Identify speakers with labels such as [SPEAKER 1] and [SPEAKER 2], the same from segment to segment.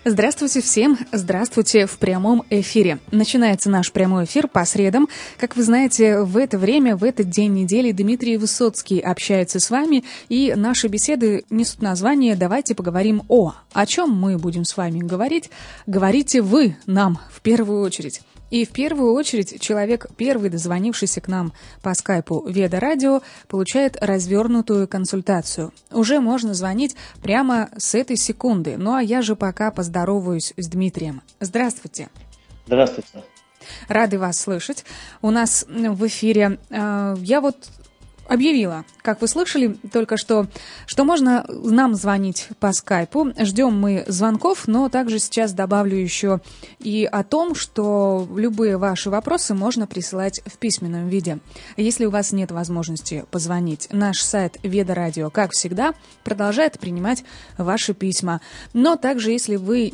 [SPEAKER 1] Здравствуйте всем, здравствуйте в прямом эфире. Начинается наш прямой эфир по средам. Как вы знаете, в это время, в этот день недели Дмитрий Высоцкий общается с вами, и наши беседы несут название «Давайте поговорим о». О чем мы будем с вами говорить? Говорите вы нам в первую очередь. И в первую очередь человек, первый дозвонившийся к нам по скайпу Веда Радио, получает развернутую консультацию. Уже можно звонить прямо с этой секунды. Ну а я же пока поздороваюсь с Дмитрием. Здравствуйте.
[SPEAKER 2] Здравствуйте.
[SPEAKER 1] Рады вас слышать. У нас в эфире я объявила, как вы слышали только что можно нам звонить по скайпу. Ждем мы звонков, но также сейчас добавлю еще и о том, что любые ваши вопросы можно присылать в письменном виде. Если у вас нет возможности позвонить, наш сайт Веда Радио, как всегда, продолжает принимать ваши письма. Но также, если вы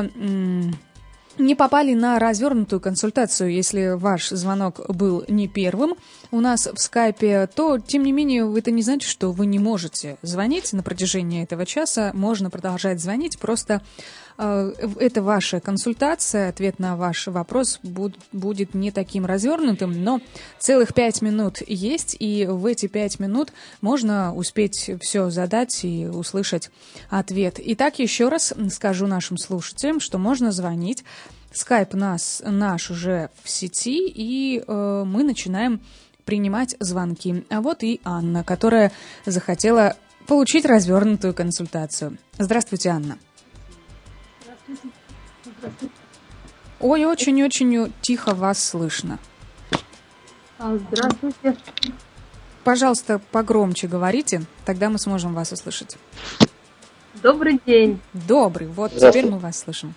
[SPEAKER 1] не попали на развернутую консультацию, если ваш звонок был не первым у нас в скайпе, то, тем не менее, это не значит, что вы не можете звонить на протяжении этого часа. Можно продолжать звонить, просто это ваша консультация, ответ на ваш вопрос будет не таким развернутым, но целых 5 минут есть, и в эти 5 минут можно успеть все задать и услышать ответ. Итак, еще раз скажу нашим слушателям, что можно звонить. Скайп наш уже в сети, и мы начинаем принимать звонки. А вот и Анна, которая захотела получить развернутую консультацию. Здравствуйте, Анна.
[SPEAKER 3] Здравствуйте.
[SPEAKER 1] Ой, очень-очень тихо вас слышно.
[SPEAKER 3] Здравствуйте.
[SPEAKER 1] Пожалуйста, погромче говорите, тогда мы сможем вас услышать.
[SPEAKER 3] Добрый день.
[SPEAKER 1] Добрый, вот теперь мы вас слышим.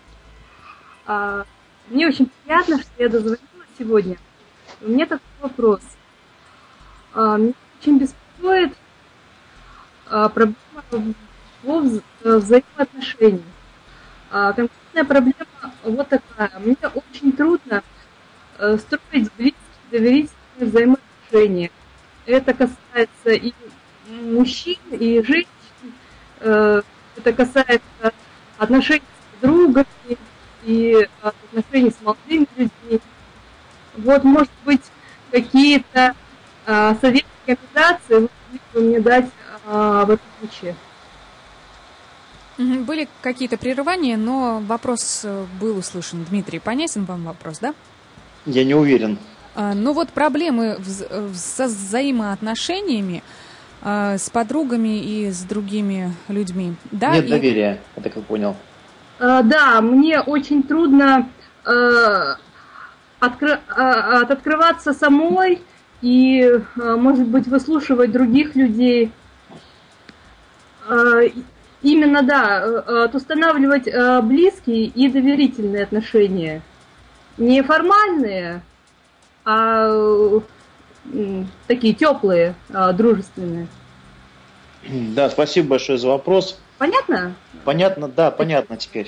[SPEAKER 3] Мне очень приятно, что я дозвонилась сегодня. У меня такой вопрос. Меня очень беспокоит проблема взаимоотношений. Конкретная проблема вот такая. Мне очень трудно строить близкие, доверительные взаимоотношения. Это касается и мужчин, и женщин. Это касается отношений с подругами и отношений с молодыми людьми. Вот, может быть, какие-то советы, рекомендации вы могли бы мне дать в этом случае?
[SPEAKER 1] Были какие-то прерывания, но вопрос был услышан. Дмитрий, понятен вам вопрос, да?
[SPEAKER 2] Я не уверен.
[SPEAKER 1] Ну вот проблемы со взаимоотношениями с подругами и с другими людьми. Да?
[SPEAKER 2] Нет доверия, я так и понял.
[SPEAKER 3] Да, мне очень трудно открываться самой и, может быть, выслушивать других людей. Именно, да, устанавливать близкие и доверительные отношения. Не формальные, а такие теплые, дружественные.
[SPEAKER 2] Да, спасибо большое за вопрос.
[SPEAKER 3] Понятно?
[SPEAKER 2] Понятно, да, понятно теперь.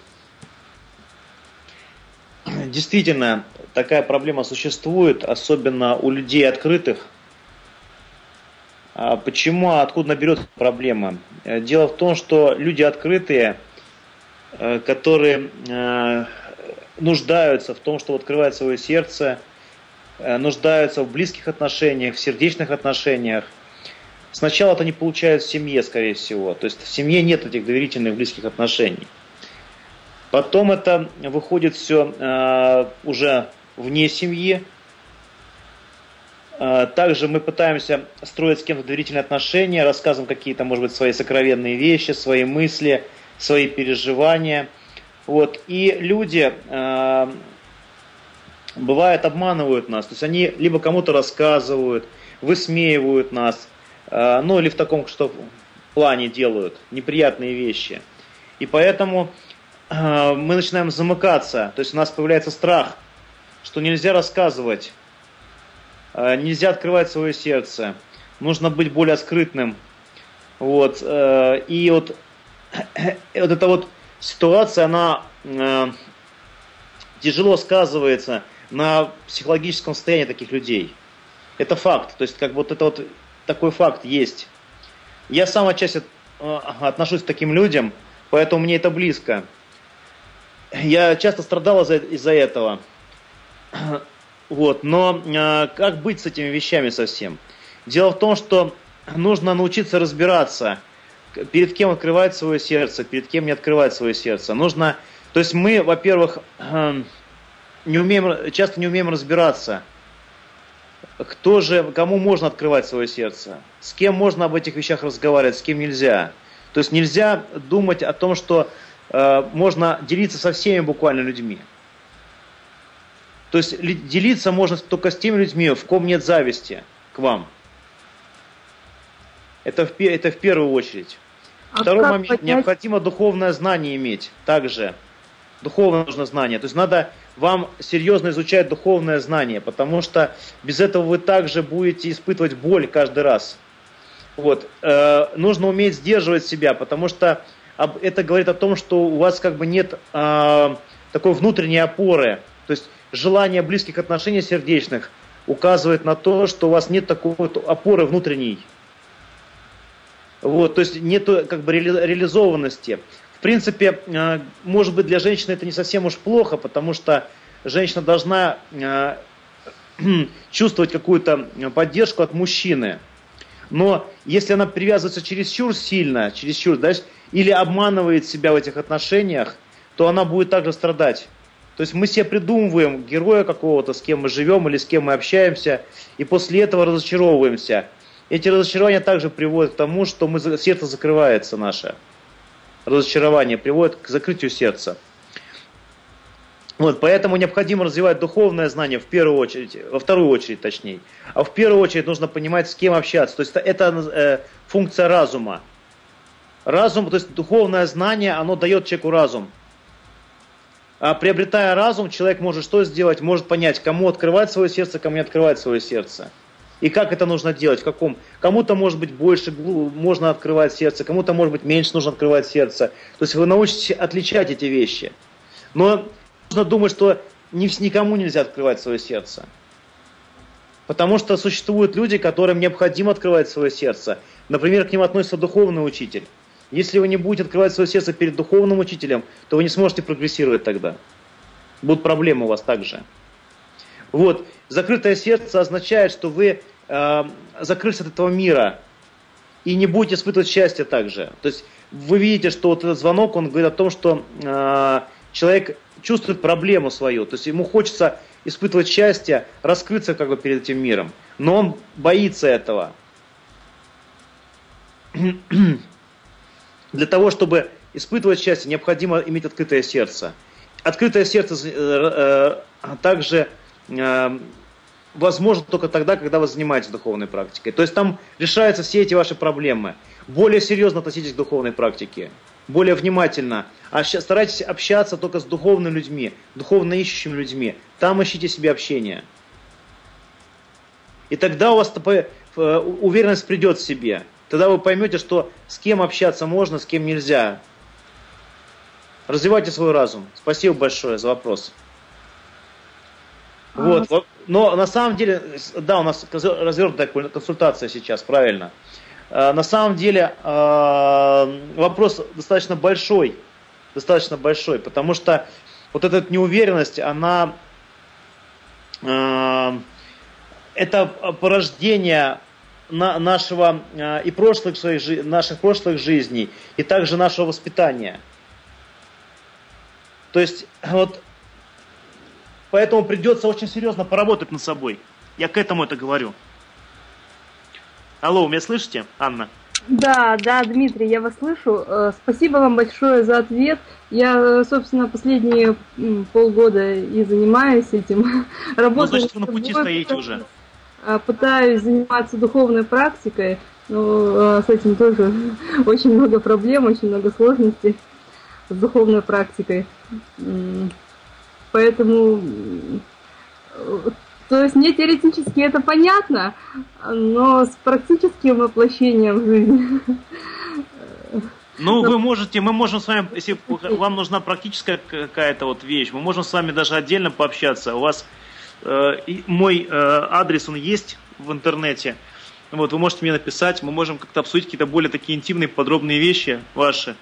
[SPEAKER 2] Действительно, такая проблема существует, особенно у людей открытых. Почему, откуда берется проблема? Дело в том, что люди открытые, которые нуждаются в том, чтобы открывать свое сердце, нуждаются в близких отношениях, в сердечных отношениях. Сначала это не получают в семье, скорее всего. То есть в семье нет этих доверительных близких отношений. Потом это выходит все уже вне семьи. Также мы пытаемся строить с кем-то доверительные отношения, рассказываем какие-то, может быть, свои сокровенные вещи, свои мысли, свои переживания. Вот. И люди, бывает, обманывают нас. То есть они либо кому-то рассказывают, высмеивают нас, ну или в таком плане делают неприятные вещи. И поэтому мы начинаем замыкаться. То есть у нас появляется страх, что нельзя рассказывать, нельзя открывать свое сердце, нужно быть более скрытным. Вот. И вот эта вот ситуация, она тяжело сказывается на психологическом состоянии таких людей. Это факт. То есть, как вот это вот такой факт есть. Я сам отчасти отношусь к таким людям, поэтому мне это близко. я часто страдал из-за этого. Вот, но как быть с этими вещами совсем? Дело в том, что нужно научиться разбираться, перед кем открывать свое сердце, перед кем не открывать свое сердце. То есть мы, во-первых, часто не умеем разбираться, кому можно открывать свое сердце, с кем можно об этих вещах разговаривать, с кем нельзя. То есть нельзя думать о том, что можно делиться со всеми буквально людьми. То есть делиться можно только с теми людьми, в ком нет зависти к вам. Это в первую очередь. Второй момент. Необходимо духовное знание иметь. Также духовное нужно знание. То есть надо вам серьезно изучать духовное знание, потому что без этого вы также будете испытывать боль каждый раз. Вот. Нужно уметь сдерживать себя, потому что это говорит о том, что у вас как бы нет такой внутренней опоры. То есть желание близких отношений сердечных указывает на то, что у вас нет такой вот опоры внутренней. Вот, то есть нет как бы реализованности. В принципе, может быть, для женщины это не совсем уж плохо, потому что женщина должна чувствовать какую-то поддержку от мужчины. Но если она привязывается чересчур сильно, или обманывает себя в этих отношениях, то она будет также страдать. То есть мы себе придумываем героя какого-то, с кем мы живем или с кем мы общаемся, и после этого разочаровываемся. Эти разочарования также приводят к тому, что сердце закрывается наше. Разочарование приводит к закрытию сердца. Вот, поэтому необходимо развивать духовное знание в первую очередь, во вторую очередь точнее. А в первую очередь нужно понимать, с кем общаться. То есть это функция разума. Разум, то есть духовное знание, оно дает человеку разум. А приобретая разум, человек может что сделать? Может понять, кому открывать свое сердце, кому не открывать свое сердце. И как это нужно делать, в каком. Кому-то, может быть, больше можно открывать сердце, кому-то, может быть, меньше нужно открывать сердце. То есть вы научитесь отличать эти вещи. Но нужно думать, что никому нельзя открывать свое сердце. Потому что существуют люди, которым необходимо открывать свое сердце. Например, к ним относится духовный учитель. Если вы не будете открывать свое сердце перед духовным учителем, то вы не сможете прогрессировать тогда. Будут проблемы у вас также. Вот. Закрытое сердце означает, что вы закрылись от этого мира и не будете испытывать счастье также. То есть вы видите, что вот этот звонок, он говорит о том, что человек чувствует проблему свою. То есть ему хочется испытывать счастье, раскрыться как бы перед этим миром. Но он боится этого. Для того, чтобы испытывать счастье, необходимо иметь открытое сердце. Открытое сердце также возможно только тогда, когда вы занимаетесь духовной практикой. То есть там решаются все эти ваши проблемы. Более серьезно относитесь к духовной практике, более внимательно. Старайтесь общаться только с духовными людьми, духовно ищущими людьми. Там ищите себе общение. И тогда у вас уверенность придет в себе. Тогда вы поймете, что с кем общаться можно, с кем нельзя. Развивайте свой разум. Спасибо большое за вопрос. Вот. Но на самом деле, да, у нас развернутая консультация сейчас, правильно. На самом деле вопрос достаточно большой, потому что вот эта неуверенность, она это порождение нашего и наших прошлых жизней, и также нашего воспитания. То есть вот поэтому придется очень серьезно поработать над собой. Я к этому это говорю. Алло, вы меня слышите, Анна?
[SPEAKER 3] Да, Дмитрий, я вас слышу. Спасибо вам большое за ответ. Я, собственно, последние полгода и занимаюсь этим.
[SPEAKER 2] Ну, значит, вы на пути стоите уже.
[SPEAKER 3] Пытаюсь заниматься духовной практикой, но с этим тоже очень много проблем, очень много сложностей с духовной практикой. Поэтому, то есть мне теоретически это понятно, но с практическим воплощением в жизнь.
[SPEAKER 2] Ну, мы можем с вами, если вам нужна практическая какая-то вот вещь, мы можем с вами даже отдельно пообщаться. У вас мой адрес, он есть в интернете. Вот, вы можете мне написать, мы можем как-то обсудить какие-то более такие интимные, подробные вещи ваши.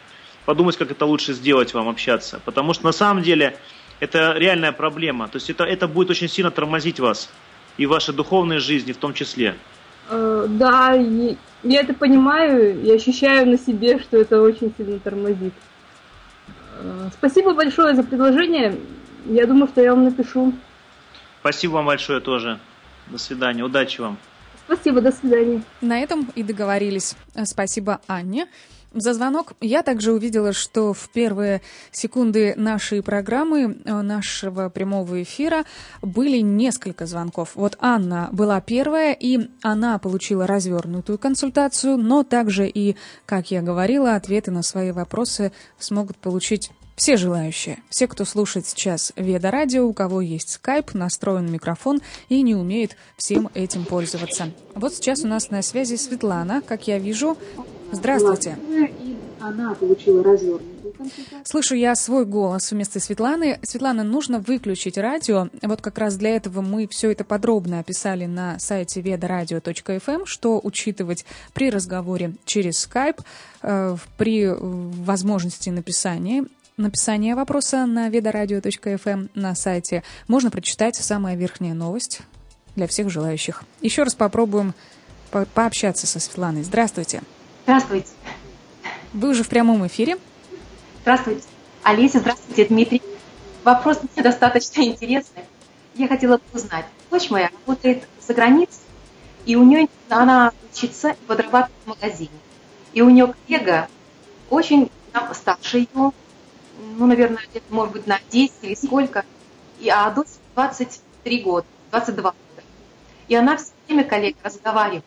[SPEAKER 2] подумать, как это лучше сделать вам, общаться. Потому что на самом деле это реальная проблема. То есть это будет очень сильно тормозить вас и вашей духовной жизни в том числе.
[SPEAKER 3] Да, я это понимаю и ощущаю на себе, что это очень сильно тормозит. Спасибо большое за предложение. Я думаю, что я вам напишу.
[SPEAKER 2] Спасибо вам большое тоже. До свидания. Удачи вам.
[SPEAKER 3] Спасибо, до свидания.
[SPEAKER 1] На этом и договорились. Спасибо Анне за звонок. Я также увидела, что в первые секунды нашей программы, нашего прямого эфира, были несколько звонков. Вот Анна была первая, и она получила развернутую консультацию, но также и, как я говорила, ответы на свои вопросы смогут получить все желающие. Все, кто слушает сейчас Веда Радио, у кого есть скайп, настроен микрофон и не умеет всем этим пользоваться. Вот сейчас у нас на связи Светлана, как я вижу. Здравствуйте.
[SPEAKER 4] Она получила развернутую консультацию.
[SPEAKER 1] Слышу я свой голос вместо Светланы. Светлана, нужно выключить радио. Вот как раз для этого мы все это подробно описали на сайте vedaradio.fm, что учитывать при разговоре через Skype, при возможности написания вопроса на vedaradio.fm на сайте. Можно прочитать самая верхняя новость для всех желающих. Еще раз попробуем пообщаться со Светланой. Здравствуйте.
[SPEAKER 4] Здравствуйте.
[SPEAKER 1] Вы уже в прямом эфире.
[SPEAKER 4] Здравствуйте, Олеся. Здравствуйте, Дмитрий. Вопрос мне достаточно интересный. Я хотела бы узнать. Дочь моя работает за границей, и у нее она учится и подрабатывает в магазине. И у нее коллега очень старше ее, наверное, где-то, может быть, на 10 или сколько, а дочь 23 года, 22 года. И она все время коллега разговаривает.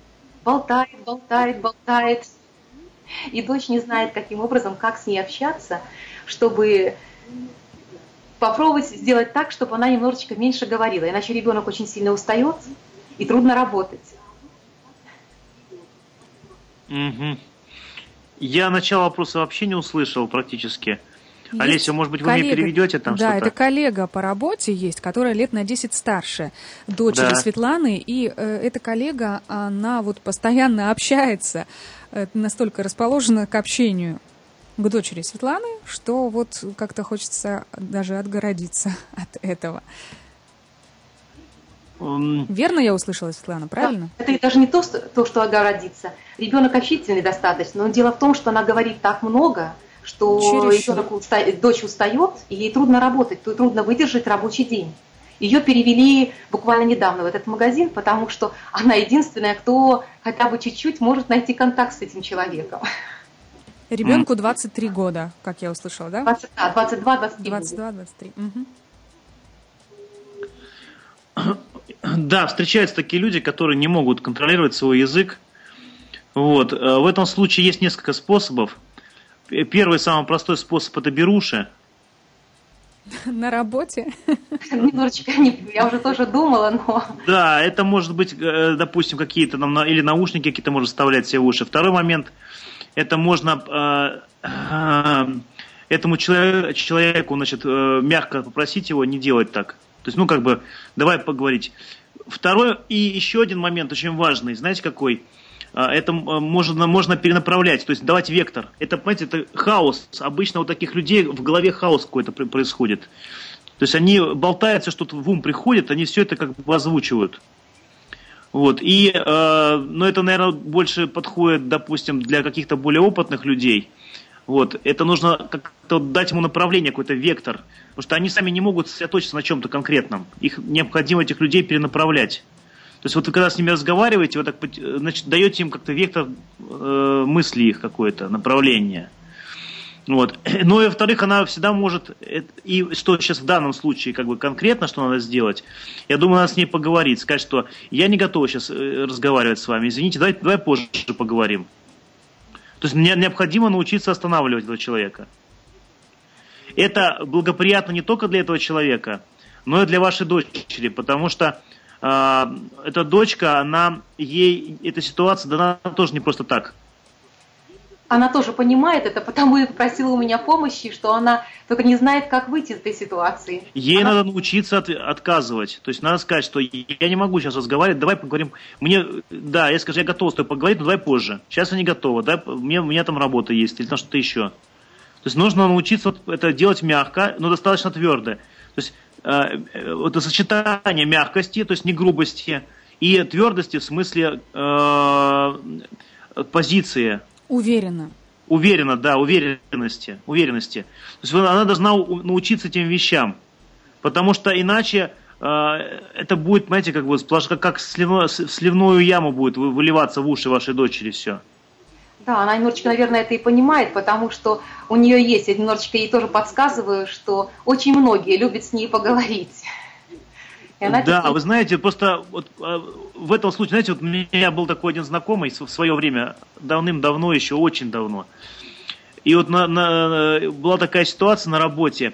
[SPEAKER 4] Болтает. И дочь не знает, каким образом, как с ней общаться, чтобы попробовать сделать так, чтобы она немножечко меньше говорила. Иначе ребенок очень сильно устает и трудно работать.
[SPEAKER 2] Угу. Я начало вопроса вообще не услышал практически. Есть Олеся, может быть, вы
[SPEAKER 1] коллега,
[SPEAKER 2] мне переведете там
[SPEAKER 1] да,
[SPEAKER 2] что-то?
[SPEAKER 1] Да, это коллега по работе есть, которая лет на 10 старше дочери Светланы. И эта коллега, она вот постоянно общается, настолько расположена к общению к дочери Светланы, что вот как-то хочется даже отгородиться от этого. Верно я услышала, Светлана, правильно?
[SPEAKER 4] Да, это даже не то, что огородиться. Ребенок общительный достаточно, но дело в том, что она говорит так много, что дочь устает, и ей трудно работать, трудно выдержать рабочий день. Ее перевели буквально недавно в этот магазин, потому что она единственная, кто хотя бы чуть-чуть может найти контакт с этим человеком.
[SPEAKER 1] Ребенку 23 года, как я услышала, да?
[SPEAKER 4] 22-23.
[SPEAKER 1] Угу.
[SPEAKER 2] Да, встречаются такие люди, которые не могут контролировать свой язык. Вот. В этом случае есть несколько способов. Первый, самый простой способ – это беруши.
[SPEAKER 1] На работе?
[SPEAKER 4] Немножечко, я уже тоже думала, но...
[SPEAKER 2] Да, это может быть, допустим, какие-то или наушники какие-то можно вставлять себе в уши. Второй момент – это можно этому человеку, значит, мягко попросить его не делать так. То есть, давай поговорить. Второй и еще один момент очень важный, знаете какой? Это можно перенаправлять, то есть давать вектор. Это, понимаете, это хаос. Обычно у таких людей в голове хаос какой-то происходит. То есть они болтают, все что-то в ум приходит, они все это как бы озвучивают. Вот. Но это, наверное, больше подходит, допустим, для каких-то более опытных людей. Вот. Это нужно как-то дать ему направление, какой-то вектор. Потому что они сами не могут сосредоточиться на чем-то конкретном. Их необходимо, этих людей, перенаправлять. То есть вот вы когда с ними разговариваете, вы так, значит, даете им как-то вектор мысли их какое-то, направление. Вот. Ну и во-вторых, она всегда может, и что сейчас в данном случае как бы конкретно, что надо сделать, я думаю, надо с ней поговорить, сказать, что я не готова сейчас разговаривать с вами, извините, давай позже поговорим. То есть мне необходимо научиться останавливать этого человека. Это благоприятно не только для этого человека, но и для вашей дочери, потому что эта дочка, ей эта ситуация дана тоже не просто так.
[SPEAKER 4] Она тоже понимает это, потому и попросила у меня помощи, что она только не знает, как выйти из этой ситуации.
[SPEAKER 2] Ей надо научиться отказывать. То есть надо сказать, что я не могу сейчас разговаривать, давай поговорим. Я скажу, я готова с тобой поговорить, но давай позже. Сейчас я не готова, да? У меня там работа есть или там что-то еще. есть нужно научиться это делать мягко, но достаточно твердо. То есть это сочетание мягкости, то есть не грубости, и твердости в смысле позиции.
[SPEAKER 1] Уверенно.
[SPEAKER 2] Уверенно, да, уверенности. То есть она должна научиться этим вещам, потому что иначе это будет, знаете, как сливную яму будет выливаться в уши вашей дочери все.
[SPEAKER 4] Да, она немножечко, наверное, это и понимает, потому что у нее есть, я немножечко ей тоже подсказываю, что очень многие любят с ней поговорить.
[SPEAKER 2] Да, вы знаете, просто вот в этом случае, знаете, вот у меня был такой один знакомый в свое время, давным-давно, еще очень давно. И вот была такая ситуация на работе.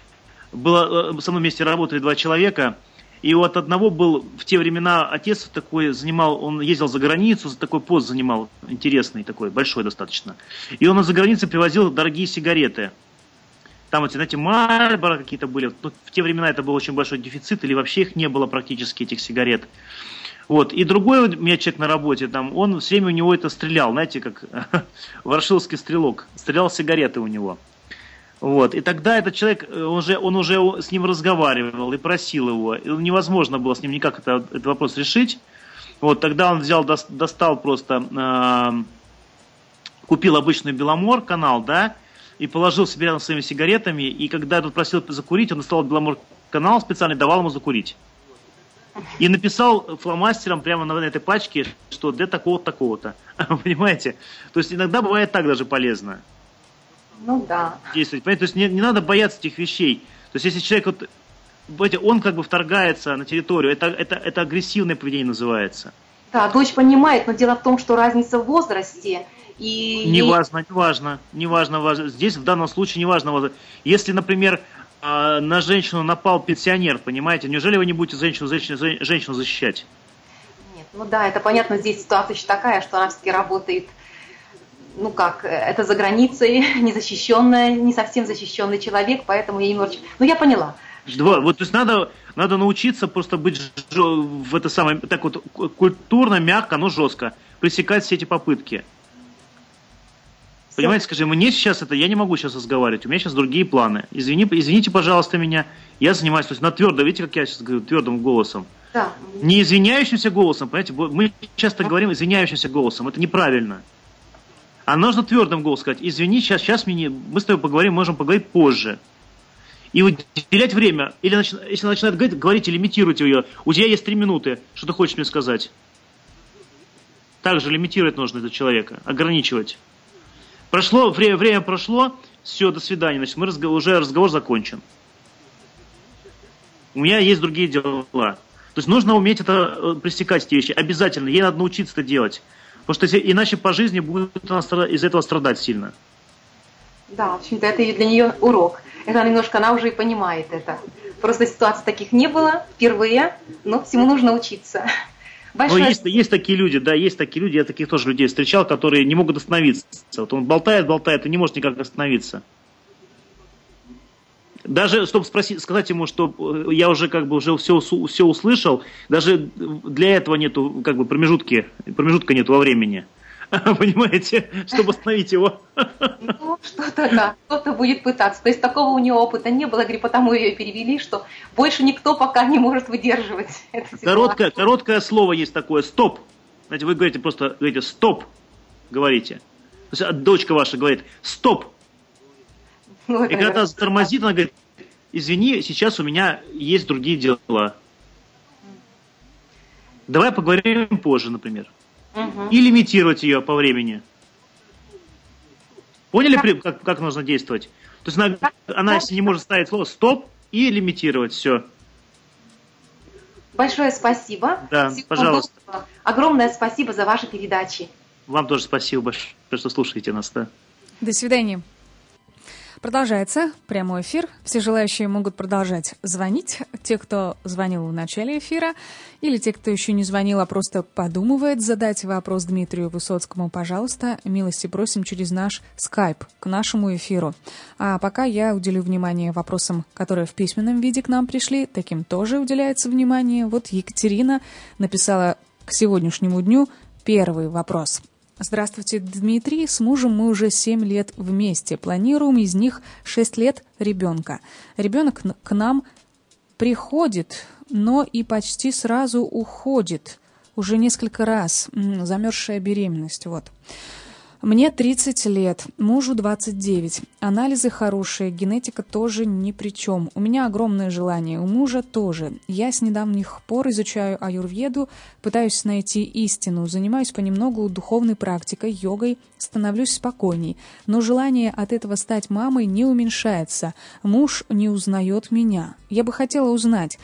[SPEAKER 2] Со мной вместе работали 2 человека, и вот одного был в те времена отец такой занимал, он ездил за границу, такой пост занимал, интересный такой, большой достаточно. И он из-за границы привозил дорогие сигареты. Там эти, знаете, Мальборо какие-то были. Ну, в те времена это был очень большой дефицит, или вообще их не было практически, этих сигарет. Вот. И другой у меня человек на работе, там, он все время у него это стрелял, знаете, как ворошиловский стрелок. Стрелял сигареты у него. Вот. И тогда этот человек, он уже с ним разговаривал и просил его. И невозможно было с ним никак этот вопрос решить. Вот. Тогда он достал просто, купил обычный Беломор канал, да, и положил себе рядом с своими сигаретами. И когда этот просил закурить, он достал Беломор канал специально и давал ему закурить. И написал фломастером прямо на этой пачке, что для такого-то, такого-то. Понимаете? То есть иногда бывает так даже полезно.
[SPEAKER 4] Ну да.
[SPEAKER 2] Действовать. Понимаете? То есть не надо бояться этих вещей. То есть если человек, он как бы вторгается на территорию, это агрессивное поведение называется.
[SPEAKER 4] Да, дочь понимает, но дело в том, что разница в возрасте. И неважно. Здесь в данном случае неважно возраст. Если, например, на женщину напал пенсионер, понимаете, неужели вы не будете женщину защищать? Нет, ну да, это понятно, здесь ситуация еще такая, что она все-таки работает, ну как, это за границей, незащищенная, не совсем защищенный человек, поэтому я немножечко, ну я поняла.
[SPEAKER 2] Вот, то есть надо научиться просто быть в это самое, так вот культурно, мягко, но жестко, пресекать все эти попытки. Понимаете, скажи, мне сейчас я не могу сейчас разговаривать, у меня сейчас другие планы. Извините, пожалуйста, меня, я занимаюсь, то есть на твердо, видите, как я сейчас говорю, твердым голосом.
[SPEAKER 4] Да.
[SPEAKER 2] Не извиняющимся голосом, понимаете, мы часто говорим извиняющимся голосом, это неправильно. А нужно твердым голосом сказать, извини, сейчас мы с тобой поговорим, можем поговорить позже. И уделять время, или если она начинает говорить или лимитируйте ее, у тебя есть 3 минуты, что ты хочешь мне сказать. Также лимитировать нужно этого человека, ограничивать. Время прошло, все, до свидания, значит, уже разговор закончен. У меня есть другие дела. То есть нужно уметь пресекать эти вещи, обязательно, ей надо научиться это делать. Потому что иначе по жизни будет она из-за этого страдать сильно.
[SPEAKER 4] Да, в общем-то, это для нее урок. Это она уже и понимает это. Просто ситуаций таких не было впервые, но всему нужно учиться.
[SPEAKER 2] Большое... Но есть такие люди, я таких тоже людей встречал, которые не могут остановиться. Вот он болтает и не может никак остановиться. Даже, чтобы сказать ему, что я уже уже все услышал, даже для этого нету промежутка нету во времени. Понимаете? Чтобы остановить его.
[SPEAKER 4] Ну, кто-то будет пытаться. То есть такого у нее опыта не было, потому ее перевели, что больше никто пока не может выдерживать эту ситуацию.
[SPEAKER 2] Короткое слово есть такое, стоп. Знаете, вы говорите стоп, говорите. То есть дочка ваша говорит стоп. Ну, и когда она тормозит, она говорит, извини, сейчас у меня есть другие дела. Давай поговорим позже, например. И лимитировать ее по времени. Поняли, как нужно действовать? То есть она если не может ставить слово стоп и лимитировать все.
[SPEAKER 4] Большое спасибо.
[SPEAKER 2] Да, пожалуйста.
[SPEAKER 4] Огромное спасибо за ваши передачи.
[SPEAKER 2] Вам тоже спасибо большое, что слушаете нас. Да.
[SPEAKER 1] До свидания. Продолжается прямой эфир. Все желающие могут продолжать звонить. Те, кто звонил в начале эфира, или те, кто еще не звонил, а просто подумывает задать вопрос Дмитрию Высоцкому, пожалуйста, милости просим через наш скайп к нашему эфиру. А пока я уделю внимание вопросам, которые в письменном виде к нам пришли. Таким тоже уделяется внимание. Вот Екатерина написала к сегодняшнему дню первый вопрос. Здравствуйте, Дмитрий. С мужем мы уже 7 лет вместе. Планируем из них 6 лет ребенка. Ребенок к нам приходит, но и почти сразу уходит. Уже несколько раз. Замерзшая беременность. Вот. Мне 30 лет, мужу 29. Анализы хорошие, генетика тоже ни при чем. У меня огромное желание, у мужа тоже. Я с недавних пор изучаю аюрведу, пытаюсь найти истину, занимаюсь понемногу духовной практикой, йогой, становлюсь спокойней. Но желание от этого стать мамой не уменьшается. Муж не узнает меня. Я бы хотела узнать...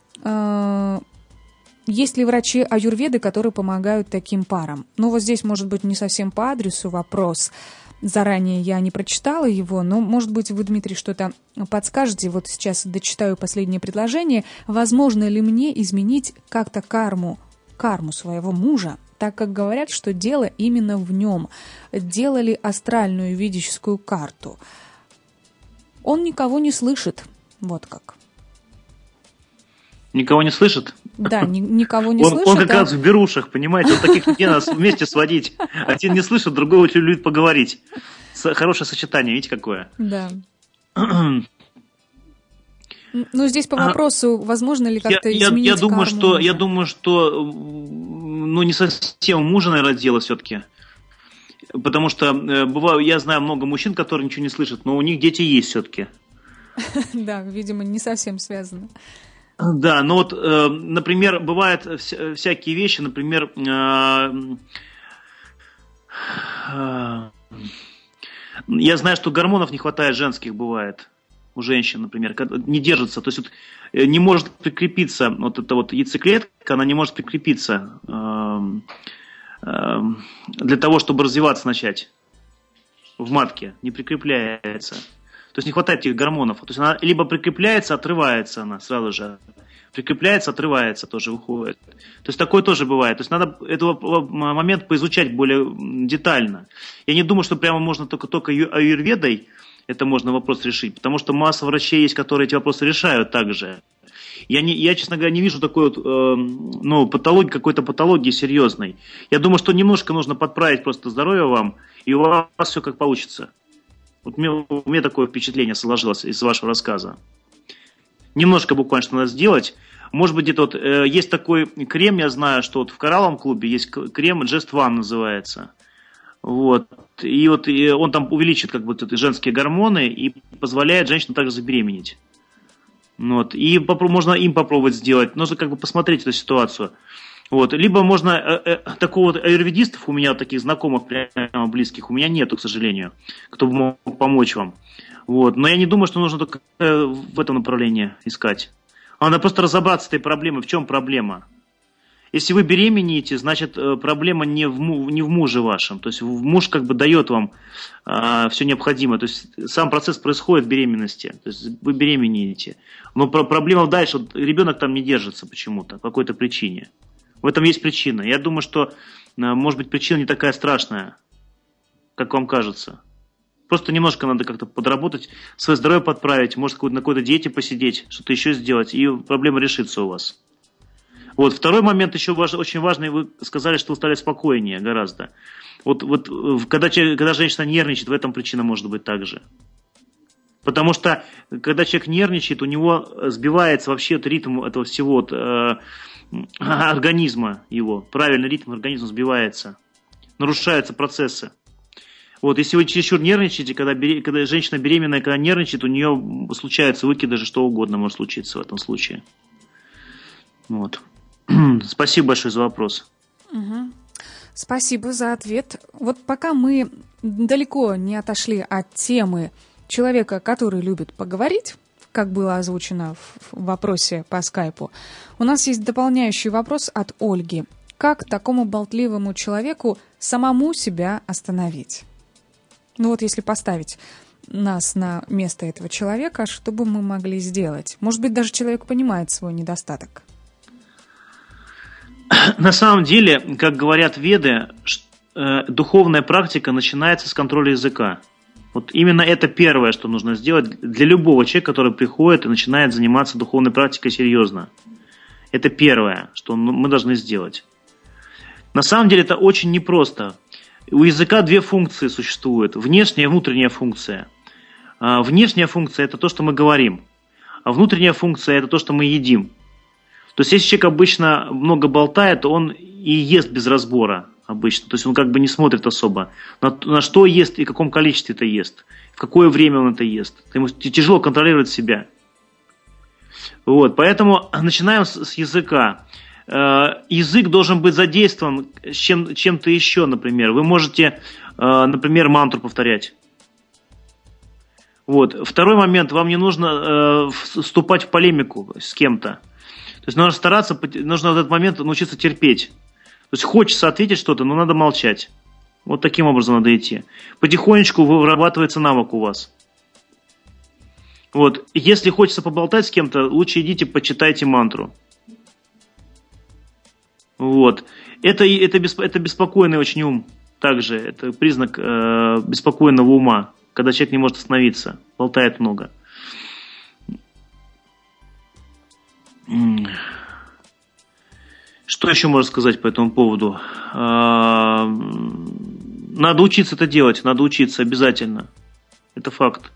[SPEAKER 1] Есть ли врачи аюрведы, которые помогают таким парам? Ну, вот здесь, может быть, не совсем по адресу вопрос. Заранее я не прочитала его, но, может быть, вы, Дмитрий, что-то подскажете. Вот сейчас дочитаю последнее предложение. Возможно ли мне изменить как-то карму своего мужа, так как говорят, что дело именно в нем? Делали астральную ведическую карту. Он никого не слышит. Вот как.
[SPEAKER 2] Никого не слышит?
[SPEAKER 1] Да, никого не слышит.
[SPEAKER 2] Он как раз в берушах, понимаете? Он таких людей нас вместе сводить. Один не слышит, другой любит поговорить. Хорошее сочетание, видите, какое?
[SPEAKER 1] Да. Ну, здесь по вопросу, возможно ли как-то изменить
[SPEAKER 2] я думаю,
[SPEAKER 1] карму
[SPEAKER 2] что, не совсем мужа, наверное, дело все-таки. Потому что я знаю много мужчин, которые ничего не слышат, но у них дети есть все-таки. Да,
[SPEAKER 1] видимо, не совсем связано.
[SPEAKER 2] Да, но вот, например, бывают всякие вещи, например, я знаю, что гормонов не хватает женских, бывает, у женщин, например, не держится, то есть вот, не может прикрепиться, вот эта вот яйцеклетка, она не может прикрепиться для того, чтобы развиваться начать в матке, не прикрепляется. То есть не хватает этих гормонов. То есть она либо прикрепляется, отрывается она сразу же. Прикрепляется, отрывается, тоже уходит. То есть такое тоже бывает. То есть надо этот момент поизучать более детально. Я не думаю, что прямо можно только аюрведой это можно вопрос решить. Потому что масса врачей есть, которые эти вопросы решают также. Я, честно говоря, не вижу такой вот, какой-то патологии серьезной. Я думаю, что немножко нужно подправить просто здоровье вам, и у вас все как получится. Вот у меня такое впечатление сложилось из вашего рассказа. Немножко буквально что надо сделать. Может быть, где-то вот есть такой крем, я знаю, что вот в коралловом клубе есть крем Just One называется. Вот. И вот он там увеличит как бы женские гормоны и позволяет женщине также забеременеть. Вот. И можно им попробовать сделать. Нужно как бы посмотреть эту ситуацию. Вот. Либо можно, такого вот аюрведистов у меня, таких знакомых, прямо близких, у меня нету, к сожалению, кто бы мог помочь вам. Вот. Но я не думаю, что нужно только в этом направлении искать. Надо просто разобраться с этой проблемой. В чем проблема? Если вы беременеете, значит проблема не в муже вашем. То есть муж как бы дает вам все необходимое. То есть сам процесс происходит в беременности. То есть вы беременеете. Но проблема дальше. Вот ребенок там не держится почему-то, по какой-то причине. В этом есть причина. Я думаю, что, может быть, причина не такая страшная, как вам кажется. Просто немножко надо как-то подработать, свое здоровье подправить, может, на какой-то диете посидеть, что-то еще сделать, и проблема решится у вас. Вот. Второй момент еще очень важный. Вы сказали, что вы стали спокойнее гораздо. Вот когда женщина нервничает, в этом причина может быть также. Потому что, когда человек нервничает, у него сбивается вообще ритм этого всего организма его. Правильный ритм организма сбивается. Нарушаются процессы. Вот, если вы чересчур нервничаете, когда женщина беременная, когда нервничает, у нее случаются выкидыши, что угодно может случиться в этом случае. Вот. Спасибо большое за вопрос.
[SPEAKER 1] Угу. Спасибо за ответ. Вот пока мы далеко не отошли от темы человека, который любит поговорить, как было озвучено в вопросе по скайпу, у нас есть дополняющий вопрос от Ольги. Как такому болтливому человеку самому себя остановить? Ну вот если поставить нас на место этого человека, что бы мы могли сделать? Может быть, даже человек понимает свой недостаток.
[SPEAKER 2] На самом деле, как говорят веды, духовная практика начинается с контроля языка. Вот именно это первое, что нужно сделать для любого человека, который приходит и начинает заниматься духовной практикой серьезно. Это первое, что мы должны сделать. На самом деле это очень непросто. У языка две функции существуют. Внешняя и внутренняя функция. Внешняя функция – это то, что мы говорим. А внутренняя функция – это то, что мы едим. То есть, если человек обычно много болтает, он и ест без разбора обычно. То есть, он как бы не смотрит особо, на что ест и в каком количестве это ест, в какое время он это ест. Ему тяжело контролировать себя. Вот, поэтому начинаем с языка. Язык должен быть задействован чем-то еще, например. Вы можете, например, мантру повторять. Вот. Второй момент, вам не нужно вступать в полемику с кем-то. То есть нужно стараться, нужно в этот момент научиться терпеть. То есть хочется ответить что-то, но надо молчать. Вот таким образом надо идти. Потихонечку вырабатывается навык у вас. Вот. Если хочется поболтать с кем-то, лучше идите, почитайте мантру. Вот. Это беспокойный очень ум. Также это признак беспокойного ума, когда человек не может остановиться, болтает много. Что еще можно сказать по этому поводу? Надо учиться это делать, надо учиться обязательно. Это факт.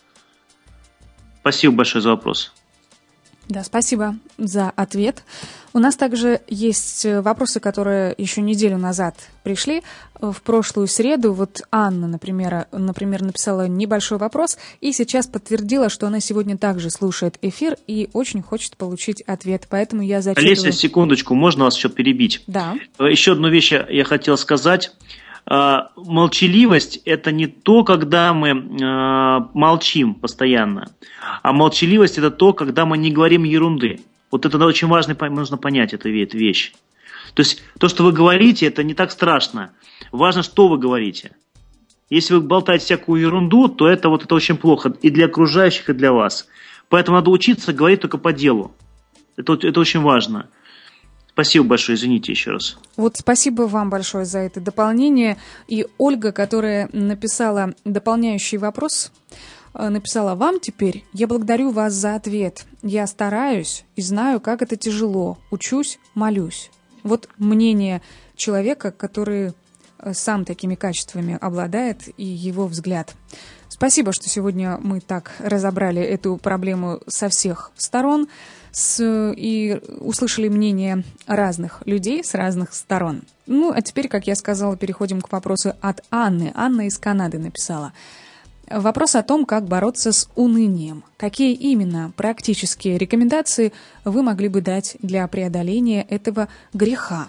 [SPEAKER 2] Спасибо большое за вопрос.
[SPEAKER 1] Да, спасибо за ответ. У нас также есть вопросы, которые еще неделю назад пришли. В прошлую среду вот Анна, например, написала небольшой вопрос и сейчас подтвердила, что она сегодня также слушает эфир и очень хочет получить ответ. Поэтому я зачитываю.
[SPEAKER 2] Олеся, секундочку, можно вас еще перебить?
[SPEAKER 1] Да.
[SPEAKER 2] Еще одну вещь я хотел сказать. Молчаливость – это не то, когда мы молчим постоянно, а молчаливость – это то, когда мы не говорим ерунды. Вот это очень важно, нужно понять эту вещь. То есть то, что вы говорите, это не так страшно. Важно, что вы говорите. Если вы болтаете всякую ерунду, то это очень плохо и для окружающих, и для вас. Поэтому надо учиться говорить только по делу. Это очень важно. Спасибо большое, извините еще раз.
[SPEAKER 1] Вот спасибо вам большое за это дополнение. И Ольга, которая написала дополняющий вопрос, написала: вам теперь я благодарю вас за ответ. Я стараюсь и знаю, как это тяжело. Учусь, молюсь. Вот мнение человека, который сам такими качествами обладает, и его взгляд. Спасибо, что сегодня мы так разобрали эту проблему со всех сторон и услышали мнение разных людей с разных сторон. Ну, а теперь, как я сказала, переходим к вопросу от Анны. Анна из Канады написала. Вопрос о том, как бороться с унынием. Какие именно практические рекомендации вы могли бы дать для преодоления этого греха?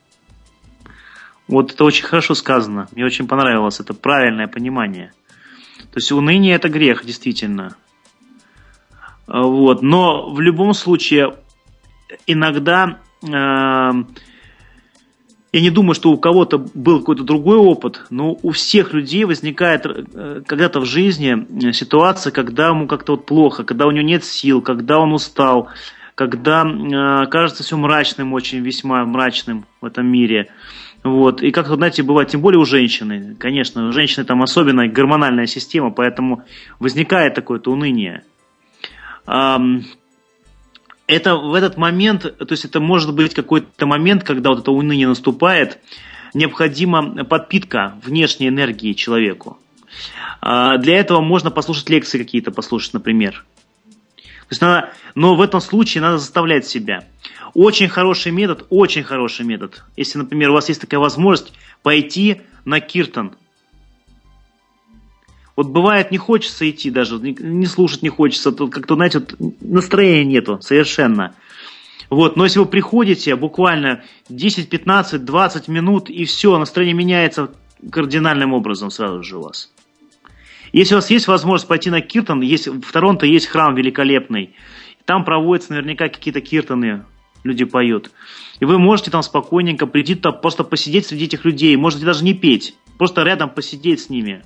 [SPEAKER 2] Вот это очень хорошо сказано. Мне очень понравилось это правильное понимание. То есть уныние – это грех, действительно. Вот. Но в любом случае, иногда я не думаю, что у кого-то был какой-то другой опыт, но у всех людей возникает когда-то в жизни ситуация, когда ему как-то плохо, когда у него нет сил, когда он устал, когда кажется все мрачным, очень весьма мрачным в этом мире. Вот. И как-то, знаете, бывает, тем более у женщины. Конечно, у женщины там особенная гормональная система, поэтому возникает такое-то уныние. Это в этот момент, то есть это может быть какой-то момент, когда вот это уныние наступает, необходима подпитка внешней энергии человеку. Для этого можно послушать лекции какие-то, например. То есть но в этом случае надо заставлять себя. Очень хороший метод, если, например, у вас есть такая возможность, пойти на киртан. Вот бывает, не хочется идти даже, не слушать не хочется, тут как-то, знаете, настроения нету совершенно. Вот, но если вы приходите буквально 10, 15, 20 минут, и все, настроение меняется кардинальным образом сразу же у вас. Если у вас есть возможность пойти на киртан, в Торонто есть храм великолепный, там проводятся наверняка какие-то киртаны, люди поют. И вы можете там спокойненько прийти туда, просто посидеть среди этих людей, можете даже не петь, просто рядом посидеть с ними.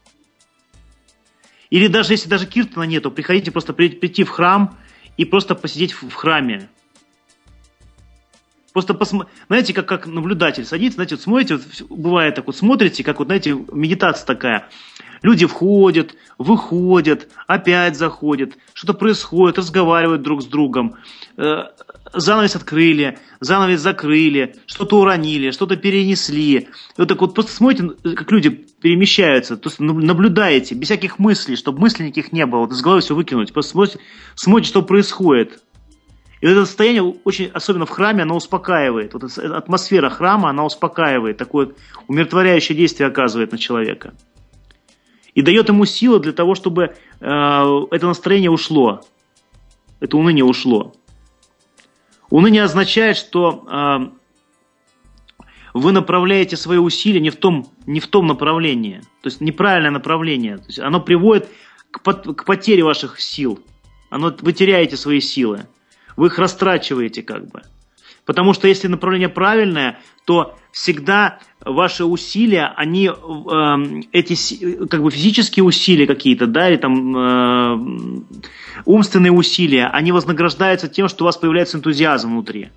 [SPEAKER 2] Или даже если даже киртана нету, приходите просто прийти в храм и просто посидеть в храме. Просто знаете, как наблюдатель садится, знаете, вот смотрите, вот, бывает так вот, смотрите, как вот, знаете, медитация такая. Люди входят, выходят, опять заходят, что-то происходит, разговаривают друг с другом, занавес открыли, занавес закрыли, что-то уронили, что-то перенесли. И вот так вот просто смотрите, как люди перемещаются, то есть наблюдаете, без всяких мыслей, чтобы мыслей никаких не было, вот из головы все выкинуть, просто смотрите, что происходит. И вот это состояние, очень, особенно в храме, оно успокаивает. Вот атмосфера храма, она успокаивает, такое умиротворяющее действие оказывает на человека. И дает ему силу для того, чтобы это настроение ушло, это уныние ушло. Уныние означает, что вы направляете свои усилия не в том направлении, то есть неправильное направление. То есть оно приводит к потере ваших сил. Вы теряете свои силы. Вы их растрачиваете как бы. Потому что если направление правильное, то всегда ваши усилия, они, эти как бы физические усилия какие-то, да, или там умственные усилия, они вознаграждаются тем, что у вас появляется энтузиазм внутри.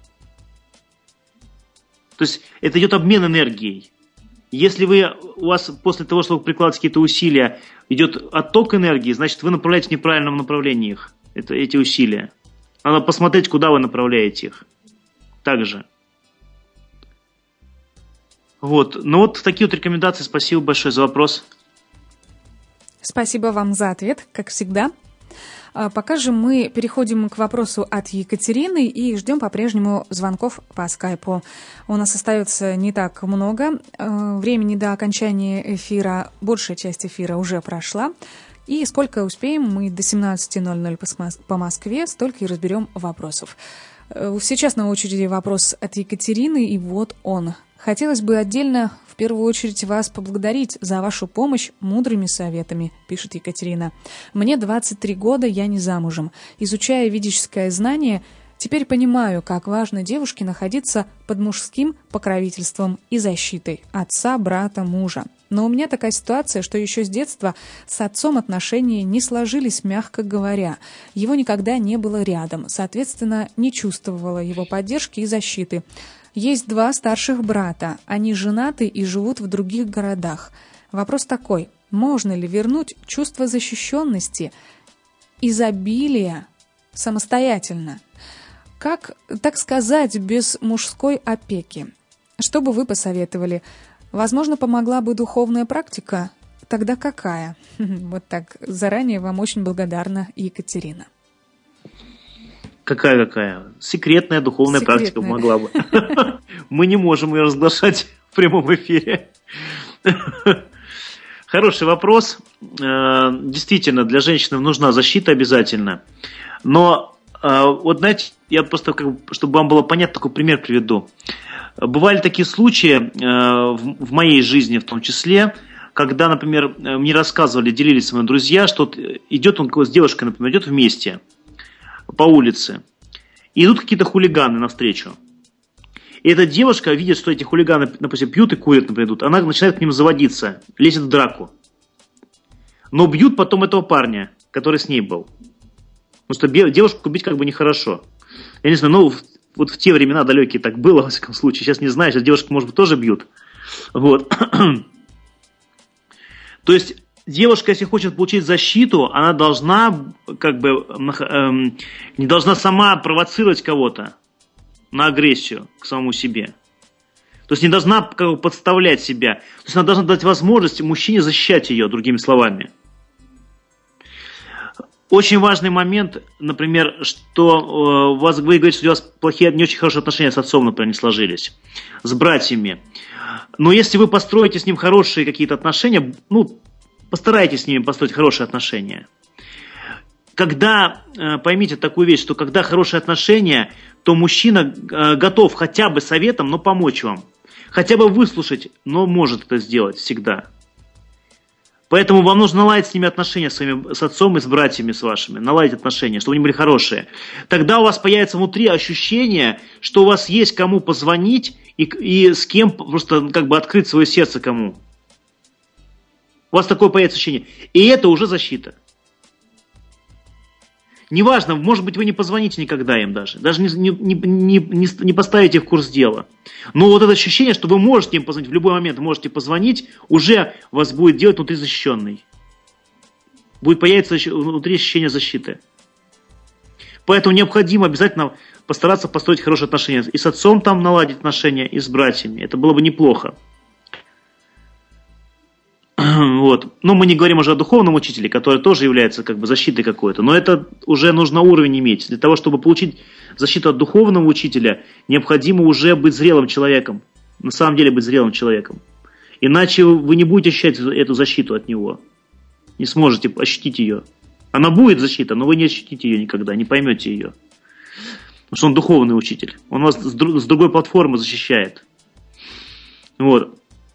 [SPEAKER 2] То есть это идет обмен энергией. Если у вас после того, что вы прикладываете какие-то усилия, идет отток энергии, значит вы направляете в неправильном направлении эти усилия. Надо посмотреть, куда вы направляете их. Также. Вот. Ну вот такие вот рекомендации. Спасибо большое за вопрос.
[SPEAKER 1] Спасибо вам за ответ, как всегда. Пока же мы переходим к вопросу от Екатерины и ждем по-прежнему звонков по скайпу. У нас остается не так много. Времени до окончания эфира, большая часть эфира уже прошла. И сколько успеем, мы до 17:00 по Москве, столько и разберем вопросов. Сейчас на очереди вопрос от Екатерины, и вот он. Хотелось бы отдельно, в первую очередь, вас поблагодарить за вашу помощь мудрыми советами, пишет Екатерина. Мне 23 года, я не замужем. Изучая ведическое знание, теперь понимаю, как важно девушке находиться под мужским покровительством и защитой отца, брата, мужа. Но у меня такая ситуация, что еще с детства с отцом отношения не сложились, мягко говоря. Его никогда не было рядом, соответственно, не чувствовала его поддержки и защиты. Есть 2 старших брата, они женаты и живут в других городах. Вопрос такой, можно ли вернуть чувство защищенности, изобилия самостоятельно? Как, так сказать, без мужской опеки? Что бы вы посоветовали? Возможно, помогла бы духовная практика? Тогда какая? Вот так. Заранее вам очень благодарна, Екатерина.
[SPEAKER 2] Какая? Секретная духовная практика помогла бы. Мы не можем ее разглашать в прямом эфире. Хороший вопрос. Действительно, для женщины нужна защита обязательно. Но, вот знаете, я просто, чтобы вам было понятно, такой пример приведу. Бывали такие случаи в моей жизни в том числе, когда, например, мне рассказывали, делились с моими друзья, что идет он с девушкой, например, идет вместе по улице, и идут какие-то хулиганы навстречу. И эта девушка видит, что эти хулиганы, допустим, пьют и курят, например, идут, она начинает к ним заводиться, лезет в драку. Но бьют потом этого парня, который с ней был. Потому что девушку бить как бы нехорошо. Я не знаю, ну, вот в те времена далекие так было, во всяком случае. Сейчас не знаю, сейчас девушек, может быть, тоже бьют. Вот. То есть девушка, если хочет получить защиту, она должна, как бы, не должна сама провоцировать кого-то на агрессию к самому себе. То есть не должна как бы подставлять себя. То есть она должна дать возможность мужчине защищать ее, другими словами. Очень важный момент, например, что вы говорите, что у вас плохие, не очень хорошие отношения с отцом, например, не сложились, с братьями. Но если вы построите с ним хорошие какие-то отношения, ну, постарайтесь с ними построить хорошие отношения. Когда, поймите такую вещь, что когда хорошие отношения, то мужчина готов хотя бы советом, но помочь вам. Хотя бы выслушать, но может это сделать всегда. Поэтому вам нужно наладить с ними отношения, с отцом и с братьями с вашими. Наладить отношения, чтобы они были хорошие. Тогда у вас появится внутри ощущение, что у вас есть кому позвонить и с кем просто как бы открыть свое сердце кому. У вас такое появится ощущение. И это уже защита. неважно, может быть, вы не позвоните никогда им даже не поставите в курс дела. Но вот это ощущение, что вы можете им позвонить, в любой момент можете позвонить, уже вас будет делать внутри защищенный. Будет появиться внутри ощущение защиты. Поэтому необходимо обязательно постараться построить хорошие отношения. И с отцом там наладить отношения, и с братьями. Это было бы неплохо. Вот. Но мы не говорим уже о духовном учителе, который тоже является как бы защитой какой-то. Но это уже нужно уровень иметь. Для того, чтобы получить защиту от духовного учителя, необходимо уже быть зрелым человеком. На самом деле быть зрелым человеком. Иначе вы не будете ощущать эту защиту от него. Не сможете ощутить ее. Она будет защита, но вы не ощутите ее никогда, не поймете ее. Потому что он духовный учитель. Он вас с другой платформы защищает. Вот.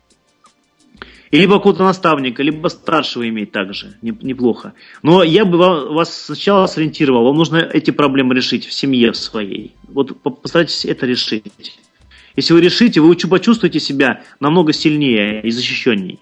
[SPEAKER 2] И либо какого-то наставника, либо старшего иметь также. Неплохо. Но я бы вас сначала сориентировал. Вам нужно эти проблемы решить в семье своей. Вот постарайтесь это решить. Если вы решите, вы почувствуете себя намного сильнее и защищенней.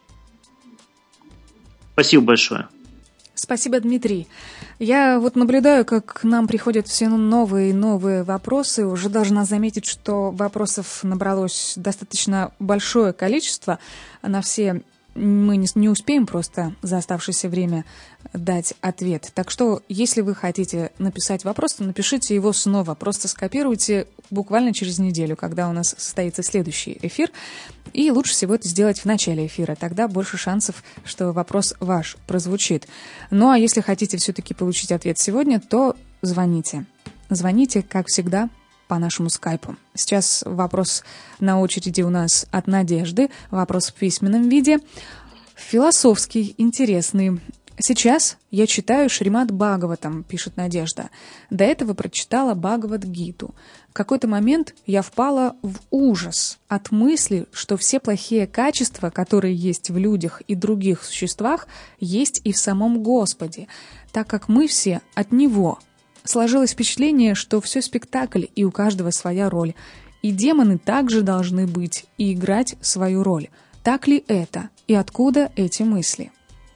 [SPEAKER 2] Спасибо большое.
[SPEAKER 1] Спасибо, Дмитрий. Я вот наблюдаю, как к нам приходят все новые и новые вопросы. Уже должна заметить, что вопросов набралось достаточно большое количество. На все мы не успеем просто за оставшееся время дать ответ. Так что, если вы хотите написать вопрос, то напишите его снова. Просто скопируйте буквально через неделю, когда у нас состоится следующий эфир. И лучше всего это сделать в начале эфира. Тогда больше шансов, что вопрос ваш прозвучит. Ну, а если хотите все-таки получить ответ сегодня, то звоните. Звоните, как всегда, по нашему скайпу. Сейчас вопрос на очереди у нас от Надежды. Вопрос в письменном виде. Философский, интересный. Сейчас я читаю Шримад Бхагаватам, пишет Надежда. До этого прочитала Бхагавад-гиту. В какой-то момент я впала в ужас от мысли, что все плохие качества, которые есть в людях и других существах, есть и в самом Господе, так как мы все от Него. Сложилось впечатление, что все спектакль, и у каждого своя роль. И демоны также должны быть и играть свою роль. Так ли это? И откуда эти мысли?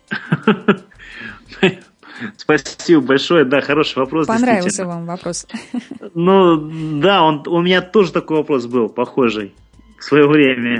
[SPEAKER 2] Спасибо большое. Да, хороший вопрос.
[SPEAKER 1] Понравился вам вопрос?
[SPEAKER 2] Ну, да, у меня тоже такой вопрос был, похожий, в свое время.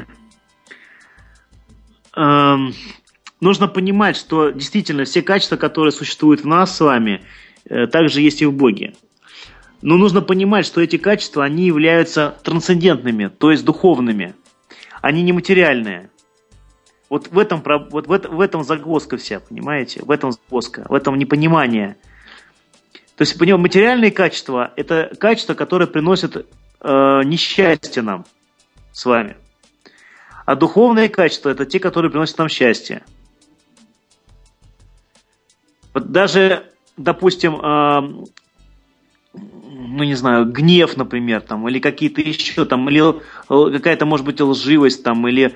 [SPEAKER 2] Нужно понимать, что действительно все качества, которые существуют в нас с вами, также есть и в Боге. Но нужно понимать, что эти качества, они являются трансцендентными, то есть духовными. Они нематериальные. Вот в этом загвоздка вся, понимаете? В этом загвоздка, в этом непонимание. То есть, понимаете, материальные качества – это качества, которые приносят несчастье нам с вами. А духовные качества – это те, которые приносят нам счастье. Вот даже, допустим, ну не знаю, гнев, например, там, или какие-то еще, там, или какая-то, может быть, лживость, там, или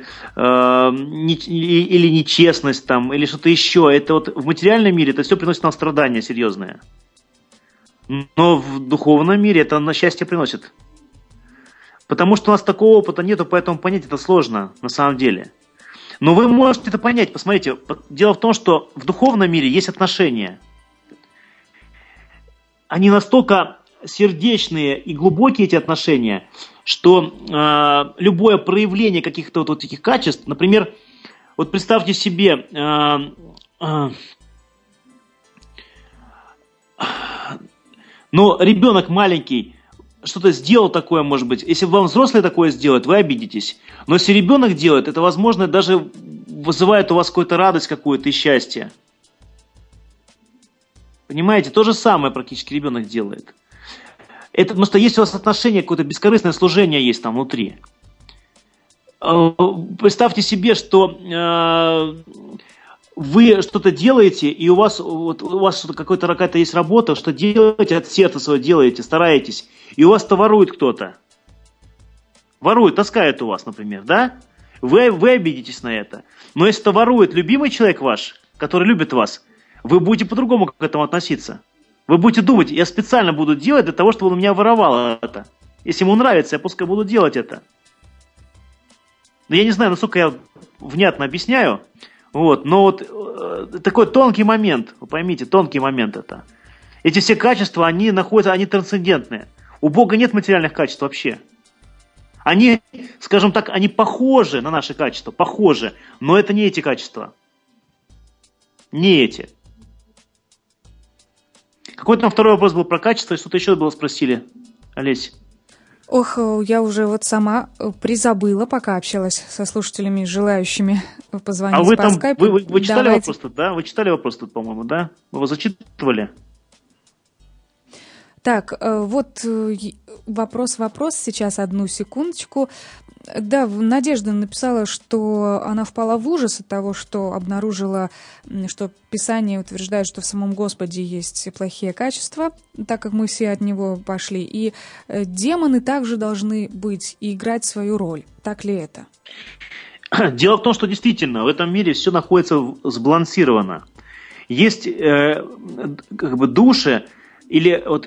[SPEAKER 2] нечестность, там, или что-то еще. Это вот в материальном мире это все приносит нам страдания серьезные. Но в духовном мире это на счастье приносит. Потому что у нас такого опыта нету, поэтому понять это сложно на самом деле. Но вы можете это понять. Посмотрите, дело в том, что в духовном мире есть отношения. Они настолько сердечные и глубокие, эти отношения, что любое проявление каких-то вот этих качеств, например, вот представьте себе, но ребенок маленький что-то сделал такое, может быть, если вам взрослый такое сделает, вы обидитесь. Но если ребенок делает, это, возможно, даже вызывает у вас какую-то радость, какую-то и счастье. Понимаете, то же самое практически ребенок делает. Это потому что есть у вас отношение, какое-то бескорыстное служение есть там внутри. Представьте себе, что вы что-то делаете, и у вас что-то какая-то есть работа, что делаете, от сердца своего делаете, стараетесь, и у вас-то ворует кто-то. Ворует, таскает у вас, например, да? Вы обидитесь на это. Но если это ворует любимый человек ваш, который любит вас, вы будете по-другому к этому относиться. Вы будете думать, я специально буду делать для того, чтобы он у меня воровал это. Если ему нравится, я пускай буду делать это. Но я не знаю, насколько я внятно объясняю. Вот, но вот такой тонкий момент, вы поймите, тонкий момент это. Эти все качества, они находятся, они трансцендентные. У Бога нет материальных качеств вообще. Они, скажем так, они похожи на наши качества, похожи, но это не эти качества. Не эти. Какой-то там второй вопрос был про качество, и что-то еще было спросили, Олесь.
[SPEAKER 1] Ох, я уже вот сама призабыла, пока общалась со слушателями, желающими позвонить по скайпу.
[SPEAKER 2] Вы читали вопрос тут, да? Вы читали вопрос тут, по-моему, да? Вы его зачитывали?
[SPEAKER 1] Так, вот вопрос, сейчас, одну секундочку. Да, Надежда написала, что она впала в ужас от того, что обнаружила, что Писание утверждает, что в самом Господе есть плохие качества, так как мы все от Него пошли. И демоны также должны быть и играть свою роль. Так ли это?
[SPEAKER 2] Дело в том, что действительно в этом мире все находится сбалансировано. Есть души, или вот,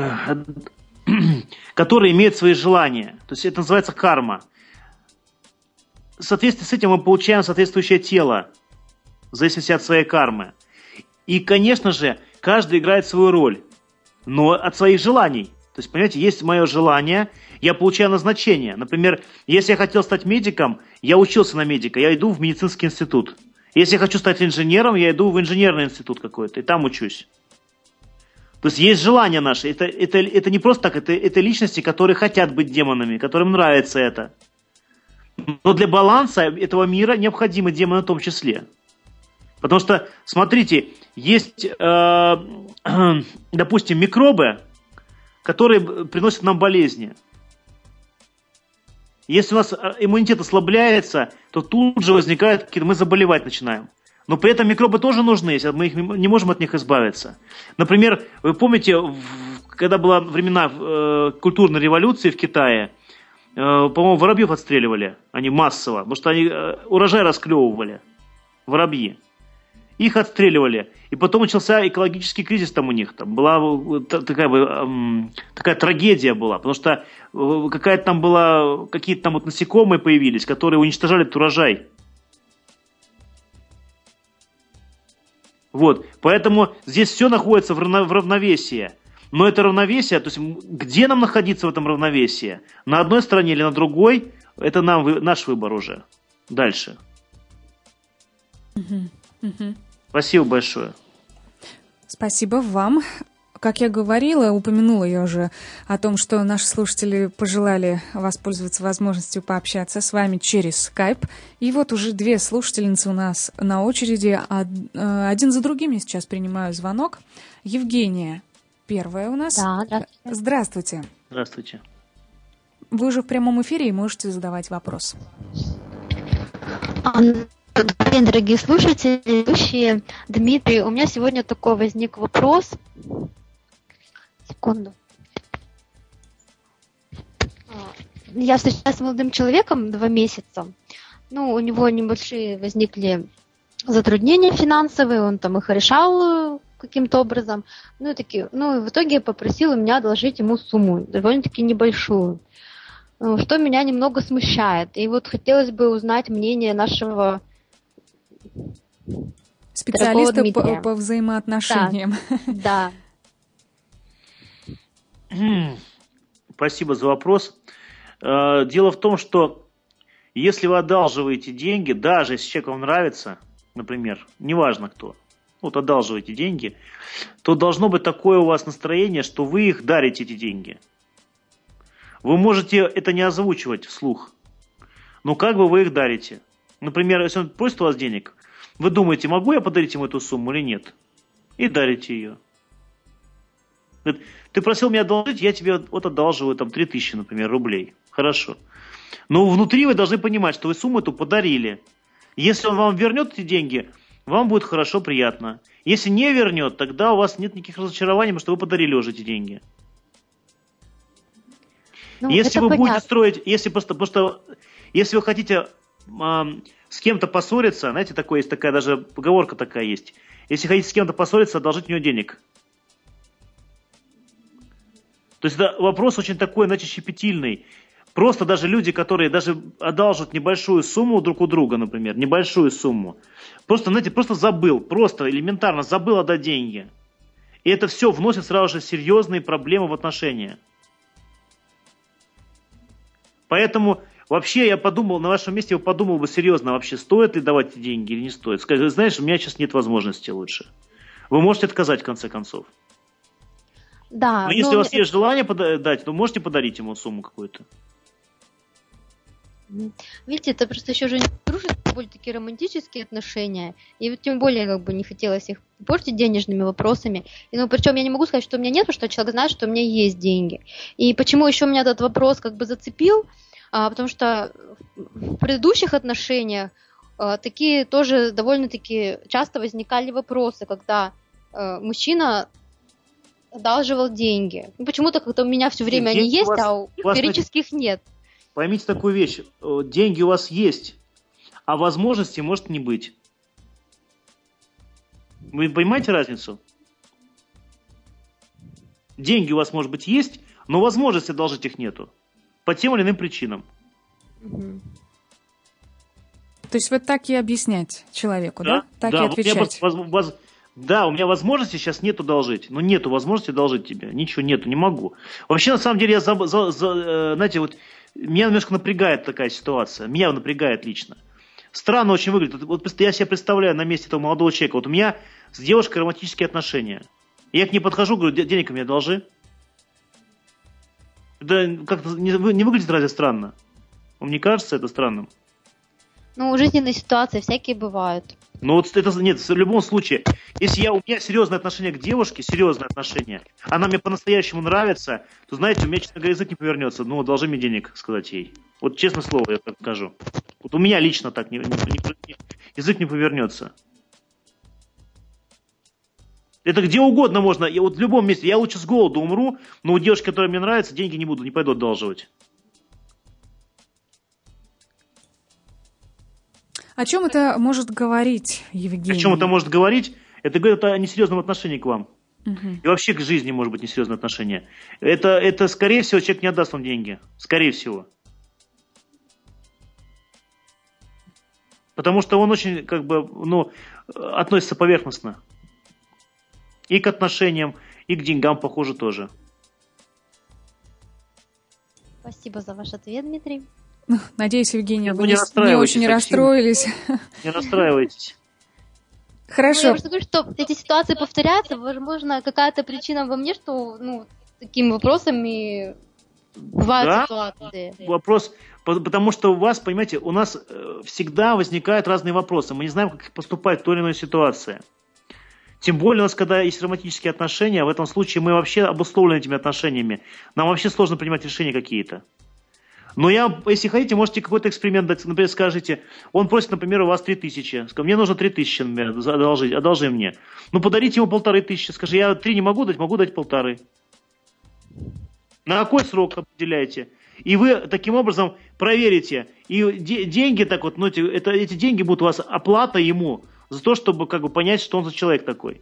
[SPEAKER 2] которые имеют свои желания. То есть это называется карма. В соответствии с этим мы получаем соответствующее тело, в зависимости от своей кармы. И, конечно же, каждый играет свою роль, но от своих желаний. То есть, понимаете, есть мое желание, я получаю назначение. Например, если я хотел стать медиком, я учился на медика, я иду в медицинский институт. Если я хочу стать инженером, я иду в инженерный институт какой-то, и там учусь. То есть желания наши. Это не просто так, это личности, которые хотят быть демонами, которым нравится это. Но для баланса этого мира необходимы демоны в том числе. Потому что, смотрите, есть, допустим, микробы, которые приносят нам болезни. Если у нас иммунитет ослабляется, то тут же возникает, мы заболевать начинаем. Но при этом микробы тоже нужны, если мы не можем от них избавиться. Например, вы помните, когда была времена культурной революции в Китае, по-моему, воробьев отстреливали, они массово, потому что они урожай расклевывали, воробьи. Их отстреливали. И потом начался экологический кризис там у них. Там была такая трагедия была, потому что какие-то там вот насекомые появились, которые уничтожали этот урожай. Вот, поэтому здесь все находится в равновесии. Но это равновесие, то есть где нам находиться в этом равновесии? На одной стороне или на другой, это наш выбор уже. Дальше. Спасибо большое.
[SPEAKER 1] Спасибо вам. Как я говорила, упомянула я уже о том, что наши слушатели пожелали воспользоваться возможностью пообщаться с вами через Skype. И вот уже две слушательницы у нас на очереди. Один за другим я сейчас принимаю звонок. Евгения, первая у нас.
[SPEAKER 5] Да, здравствуйте.
[SPEAKER 1] Здравствуйте.
[SPEAKER 2] Здравствуйте.
[SPEAKER 1] Вы уже в прямом эфире и можете задавать вопрос.
[SPEAKER 5] Добрый день, дорогие слушатели, ведущие. Дмитрий, у меня сегодня такой возник вопрос. Секунду. Я встречалась с молодым человеком 2 месяца. У него небольшие возникли затруднения финансовые, он там их решал каким-то образом. И в итоге попросил у меня одолжить ему сумму, довольно-таки небольшую. Что меня немного смущает. И вот хотелось бы узнать мнение нашего
[SPEAKER 1] специалиста по взаимоотношениям.
[SPEAKER 5] Да.
[SPEAKER 2] Спасибо за вопрос. Дело в том, что если вы одалживаете деньги, даже если человек вам нравится, например, неважно кто, одалживаете деньги, то должно быть такое у вас настроение, что вы их дарите, эти деньги. Вы можете это не озвучивать вслух, но как бы вы их дарите. Например, если он просит у вас денег, вы думаете, могу я подарить ему эту сумму или нет? И дарите ее. Ты просил меня одолжить, я тебе одалживаю 3000, например, рублей. Хорошо. Но внутри вы должны понимать, что вы сумму эту подарили. Если он вам вернет эти деньги, вам будет хорошо, приятно. Если не вернет, тогда у вас нет никаких разочарований, потому что вы подарили уже эти деньги. Если вы будете строить, если вы хотите с кем-то поссориться, знаете, есть такая даже поговорка такая есть. Если хотите с кем-то поссориться, одолжите у него денег. То есть это вопрос очень такой, щепетильный. Просто даже люди, которые даже одалживают небольшую сумму друг у друга, например, небольшую сумму, просто забыл, просто элементарно забыл отдать деньги. И это все вносит сразу же серьезные проблемы в отношения. Поэтому вообще я подумал, на вашем месте я подумал бы серьезно, вообще стоит ли давать эти деньги или не стоит. Сказать, знаешь, у меня сейчас нет возможности лучше. Вы можете отказать в конце концов.
[SPEAKER 5] Да.
[SPEAKER 2] Но если у вас есть желание дать, то можете подарить ему сумму какую-то.
[SPEAKER 5] Видите, это просто еще же не дружеские, более такие романтические отношения. И вот тем более как бы не хотелось их портить денежными вопросами. И, ну, причем я не могу сказать, что у меня нет, потому что человек знает, что у меня есть деньги. И почему еще меня этот вопрос как бы зацепил? Потому что в предыдущих отношениях такие тоже довольно-таки часто возникали вопросы, когда мужчина одалживал деньги. Ну, почему-то как-то у меня все время они есть, а у периодических нет.
[SPEAKER 2] Поймите такую вещь. Деньги у вас есть, а возможности может не быть. Вы понимаете разницу? Деньги у вас, может быть, есть, но возможности одолжить их нету. По тем или иным причинам.
[SPEAKER 1] То есть вот так и объяснять человеку, да? Так
[SPEAKER 2] да,
[SPEAKER 1] и отвечать.
[SPEAKER 2] Да, у меня возможности сейчас нету одолжить. Но нету возможности одолжить тебе. Ничего нету, не могу. Вообще, на самом деле, знаете, вот меня немножко напрягает такая ситуация. Меня напрягает лично. Странно очень выглядит. Вот я себе представляю на месте этого молодого человека. Вот у меня с девушкой романтические отношения. Я к ней подхожу, говорю, денег мне одолжи. Это как-то не выглядит разве странно? Вам не кажется это странным?
[SPEAKER 5] Ну, жизненные ситуации всякие бывают.
[SPEAKER 2] Ну вот это нет, в любом случае, если у меня серьезное отношение к девушке, серьезное отношение, она мне по-настоящему нравится, то, знаете, у меня, честно говоря, язык не повернется. Ну, одолжи мне денег, сказать ей. Вот честное слово, я так скажу. Вот у меня лично так язык не повернется. Это где угодно можно, вот в любом месте. Я лучше с голоду умру, но у девушки, которая мне нравится, деньги не пойду одалживать.
[SPEAKER 1] О чем это может говорить, Евгений?
[SPEAKER 2] О чем это может говорить? Это говорит о несерьезном отношении к вам. И вообще к жизни может быть несерьезное отношение. Это, скорее всего, человек не отдаст вам деньги. Скорее всего. Потому что он очень, относится поверхностно. И к отношениям, и к деньгам, похоже, тоже.
[SPEAKER 5] Спасибо за ваш ответ, Дмитрий.
[SPEAKER 1] Надеюсь, Евгения, вы не очень расстроились.
[SPEAKER 2] Не расстраивайтесь.
[SPEAKER 1] Хорошо.
[SPEAKER 5] Я просто говорю, что эти ситуации повторяются. Возможно, какая-то причина во мне, что такими вопросами бывают ситуации.
[SPEAKER 2] Вопрос, потому что у вас, понимаете, у нас всегда возникают разные вопросы. Мы не знаем, как поступать в той или иной ситуации. Тем более у нас, когда есть романтические отношения, в этом случае мы вообще обусловлены этими отношениями. Нам вообще сложно принимать решения какие-то. Но если хотите, можете какой-то эксперимент дать. Например, скажите, он просит, например, у вас 3000. Мне нужно 3000, например, одолжи мне. Ну, подарите ему 1500. Скажи, я 3 не могу дать 1,5. На какой срок определяете? И вы таким образом проверите. И деньги так вот, эти деньги будут у вас оплата ему за то, чтобы понять, что он за человек такой.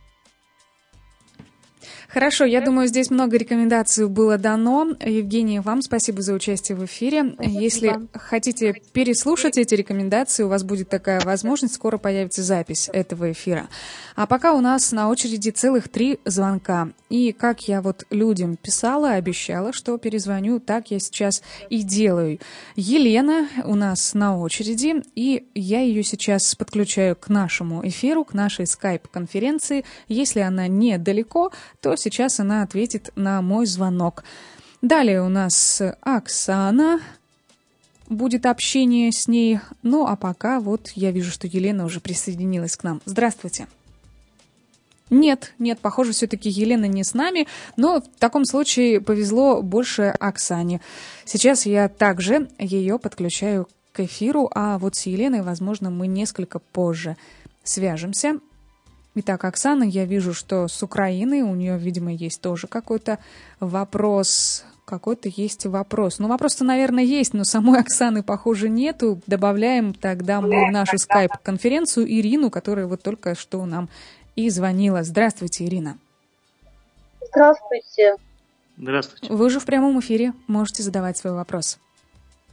[SPEAKER 1] Хорошо, я думаю, здесь много рекомендаций было дано. Евгения, вам спасибо за участие в эфире.
[SPEAKER 5] Спасибо.
[SPEAKER 1] Если хотите переслушать эти рекомендации, у вас будет такая возможность, скоро появится запись этого эфира. А пока у нас на очереди целых 3 звонка. И как я людям писала, обещала, что перезвоню, так я сейчас и делаю. Елена у нас на очереди, и я ее сейчас подключаю к нашему эфиру, к нашей скайп-конференции. Если она недалеко, то сейчас она ответит на мой звонок. Далее у нас Оксана. Будет общение с ней. Ну, а пока я вижу, что Елена уже присоединилась к нам. Здравствуйте. Нет, похоже, все-таки Елена не с нами, но в таком случае повезло больше Оксане. Сейчас я также ее подключаю к эфиру, а с Еленой, возможно, мы несколько позже свяжемся. Итак, Оксана, я вижу, что с Украины, у нее, видимо, есть тоже какой-то вопрос. Ну, вопрос-то, наверное, есть, но самой Оксаны, похоже, нету. Добавляем тогда мы в нашу скайп-конференцию Ирину, которая только что нам и звонила. Здравствуйте, Ирина.
[SPEAKER 6] Здравствуйте.
[SPEAKER 2] Здравствуйте.
[SPEAKER 1] Вы уже в прямом эфире, можете задавать свой вопрос.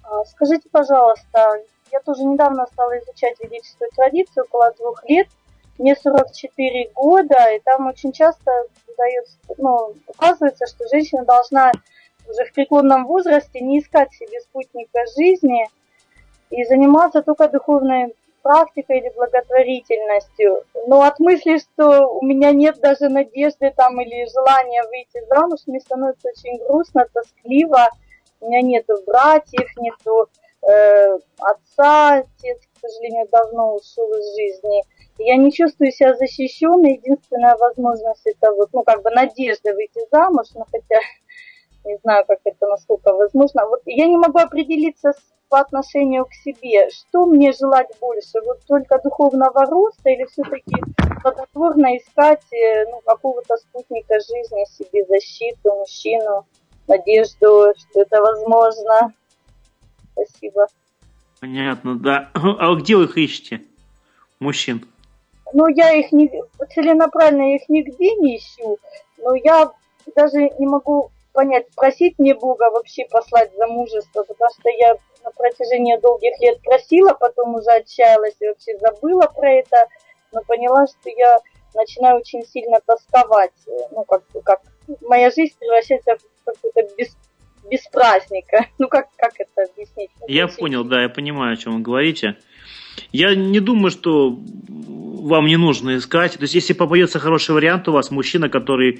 [SPEAKER 6] Скажите, пожалуйста, я тоже недавно стала изучать ведическую традицию, около 2 лет, мне 44 года, и там очень часто указывается, что женщина должна уже в преклонном возрасте не искать себе спутника жизни и заниматься только духовной практикой или благотворительностью. Но от мысли, что у меня нет даже надежды там или желания выйти замуж, мне становится очень грустно, тоскливо. У меня нету братьев, нету отца, отец, к сожалению, давно ушел из жизни. Я не чувствую себя защищенной. Единственная возможность это надежда выйти замуж, но хотя не знаю, как это, насколько возможно. Вот я не могу определиться по отношению к себе, что мне желать больше, вот только духовного роста или все-таки плодотворно искать какого-то спутника жизни себе, защиту, мужчину, надежду, что это возможно. Спасибо.
[SPEAKER 2] Понятно, да. А где вы их ищете, мужчин?
[SPEAKER 6] Я их целенаправленно их нигде не ищу, но я даже не могу понять, просить мне Бога вообще послать замужество, потому что я на протяжении долгих лет просила, потом уже отчаялась и вообще забыла про это, но поняла, что я начинаю очень сильно тосковать, как моя жизнь превращается в какую-то без праздника. Как это объяснить?
[SPEAKER 2] Я понял, да, я понимаю, о чем вы говорите. Я не думаю, что вам не нужно искать. То есть, если попадется хороший вариант у вас, мужчина, который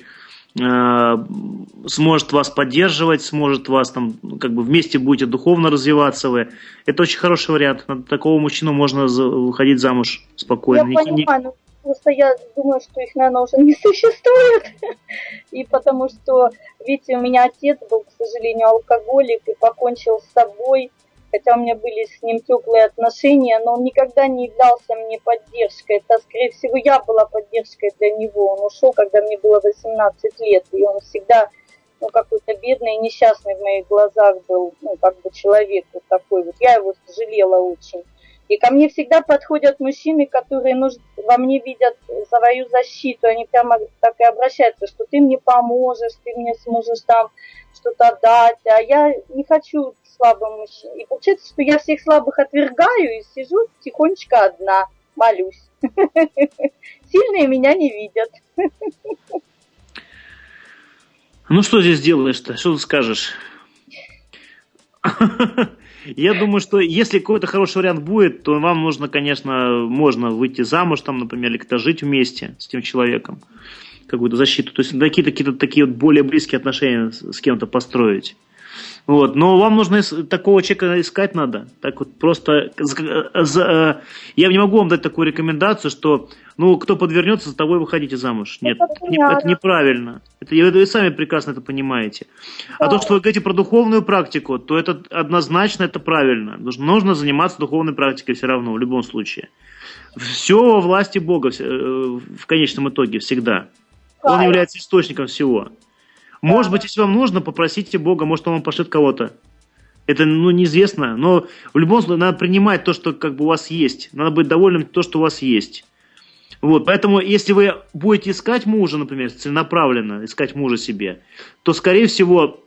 [SPEAKER 2] сможет вас поддерживать, сможет вас вместе будете духовно развиваться вы. Это очень хороший вариант. На такого мужчину можно выходить замуж спокойно.
[SPEAKER 6] Я понимаю, просто я думаю, что их, наверное, уже не существует. И потому что, видите, у меня отец был, к сожалению, алкоголик и покончил с собой. Хотя у меня были с ним теплые отношения, но он никогда не являлся мне поддержкой. Это, скорее всего, я была поддержкой для него. Он ушел, когда мне было 18 лет, и он всегда, какой-то бедный и несчастный в моих глазах был, человек вот такой вот. Я его жалела очень. И ко мне всегда подходят мужчины, которые во мне видят свою защиту. Они прямо так и обращаются, что ты мне поможешь, ты мне сможешь там что-то дать. А я не хочу слабым мужчин. И получается, что я всех слабых отвергаю и сижу тихонечко одна, молюсь. Сильные меня не видят.
[SPEAKER 2] Что здесь делаешь-то? Что ты скажешь? Я думаю, что если какой-то хороший вариант будет, то вам нужно, конечно, можно выйти замуж, например, или как-то жить вместе с этим человеком, какую-то защиту. То есть какие-то такие вот более близкие отношения с кем-то построить. Вот. Но вам нужно такого человека искать надо. Так вот просто я не могу вам дать такую рекомендацию, что кто подвернется, за того и выходите замуж. Нет, это неправильно. Вы сами прекрасно это понимаете. А то, что вы говорите про духовную практику, то это однозначно это правильно. Нужно заниматься духовной практикой все равно, в любом случае. Все во власти Бога в конечном итоге всегда. Он является источником всего. Может быть, если вам нужно, попросите Бога, может, Он вам пошлет кого-то. Это, неизвестно, но в любом случае надо принимать то, что у вас есть. Надо быть довольным то, что у вас есть. Вот, поэтому, если вы будете искать мужа, например, целенаправленно искать мужа себе, то, скорее всего,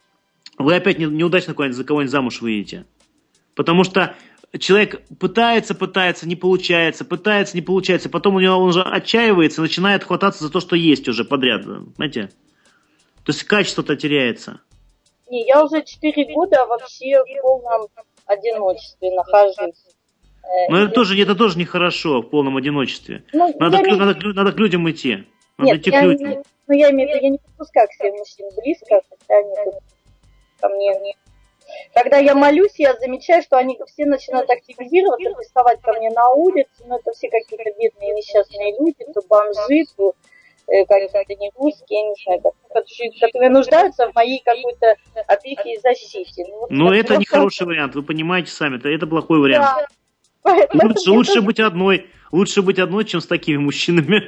[SPEAKER 2] вы опять неудачно за кого-нибудь замуж выйдете. Потому что человек пытается, не получается, потом он уже отчаивается, начинает хвататься за то, что есть уже подряд, знаете. То есть качество-то теряется.
[SPEAKER 6] Не, я уже 4 года вообще в полном одиночестве нахожусь.
[SPEAKER 2] Но это тоже нехорошо в полном одиночестве. Надо к людям идти. Надо идти к людям.
[SPEAKER 6] Я имею в виду, я не подпускаю к себе мужчин близко, хотя они ко мне. Когда я молюсь, я замечаю, что они все начинают активизироваться, приставать ко мне на улице. Это все какие-то бедные несчастные люди, то бомжи, то какие-то не русские, я не знаю, которые нуждаются в моей какой-то опеке и защите.
[SPEAKER 2] Это не хороший вариант, вы понимаете сами, это плохой вариант. Да. Лучше быть одной, чем с такими мужчинами.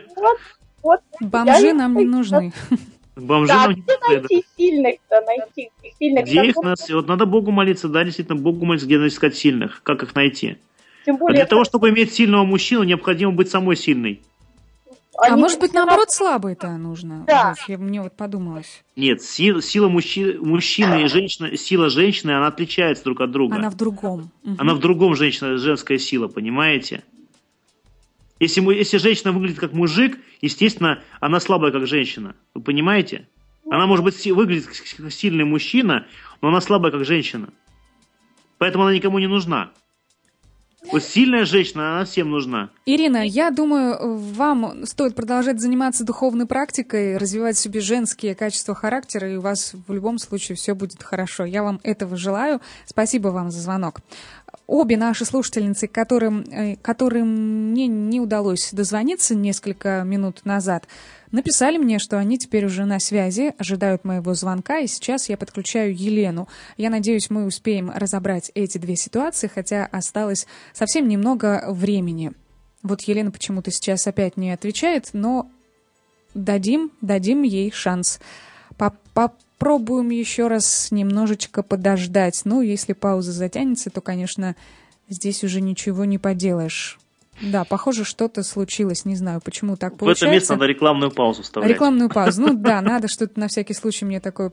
[SPEAKER 1] Бомжи нам не нужны.
[SPEAKER 6] Бомжи нам не нужны. Найти сильных-то, найти сильных.
[SPEAKER 2] Где их надо Богу молиться, да, действительно, Богу молиться, где надо искать сильных, как их найти. Для того, чтобы иметь сильного мужчину, необходимо быть самой сильной.
[SPEAKER 1] Может быть, наоборот, слабой-то нужно? Да. Мне подумалось.
[SPEAKER 2] Нет, сила мужчины и женщины, сила женщины, она отличается друг от друга.
[SPEAKER 1] Она в другом.
[SPEAKER 2] Она в другом женская сила, понимаете? Если женщина выглядит как мужик, естественно, она слабая как женщина. Вы понимаете? Она может быть выглядит как сильный мужчина, но она слабая как женщина. Поэтому она никому не нужна. Вот сильная женщина, она всем нужна.
[SPEAKER 1] Ирина, я думаю, вам стоит продолжать заниматься духовной практикой, развивать в себе женские качества характера, и у вас в любом случае все будет хорошо. Я вам этого желаю. Спасибо вам за звонок. Обе наши слушательницы, которым мне не удалось дозвониться несколько минут назад, написали мне, что они теперь уже на связи, ожидают моего звонка, и сейчас я подключаю Елену. Я надеюсь, мы успеем разобрать эти две ситуации, хотя осталось совсем немного времени. Вот Елена почему-то сейчас опять не отвечает, но дадим ей шанс. Попробуем еще раз немножечко подождать. Ну, если пауза затянется, то, конечно, здесь уже ничего не поделаешь. Да, похоже, что-то случилось. Не знаю, почему так получается.
[SPEAKER 2] В это место надо рекламную паузу вставлять.
[SPEAKER 1] Рекламную паузу. Ну да, надо что-то на всякий случай мне такое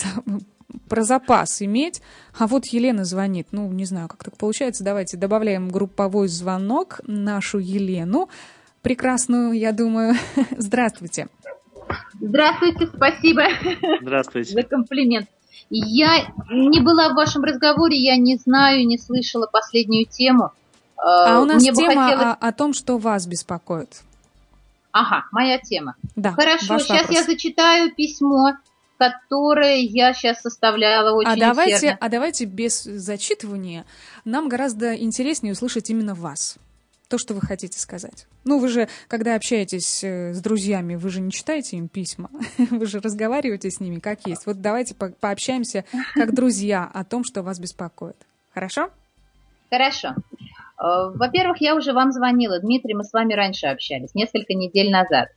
[SPEAKER 1] про запас иметь. А вот Елена звонит. Ну, не знаю, как так получается. Давайте добавляем групповой звонок нашу Елену. Прекрасную, я думаю. Здравствуйте.
[SPEAKER 7] Здравствуйте, спасибо.
[SPEAKER 2] Здравствуйте.
[SPEAKER 7] За комплимент. Я не была в вашем разговоре, я не знаю, не слышала последнюю тему.
[SPEAKER 1] А у нас тема о том, что вас беспокоит.
[SPEAKER 7] Ага, моя тема.
[SPEAKER 1] Да,
[SPEAKER 7] хорошо, сейчас я зачитаю письмо, которое я сейчас составляла очень усердно.
[SPEAKER 1] А давайте без зачитывания. Нам гораздо интереснее услышать именно вас. То, что вы хотите сказать. Ну, вы же, когда общаетесь с друзьями, вы же не читаете им письма, вы же разговариваете с ними как есть. Вот давайте пообщаемся как друзья о том, что вас беспокоит. Хорошо?
[SPEAKER 7] Хорошо. Во-первых, я уже вам звонила. Дмитрий, мы с вами раньше общались, несколько недель назад.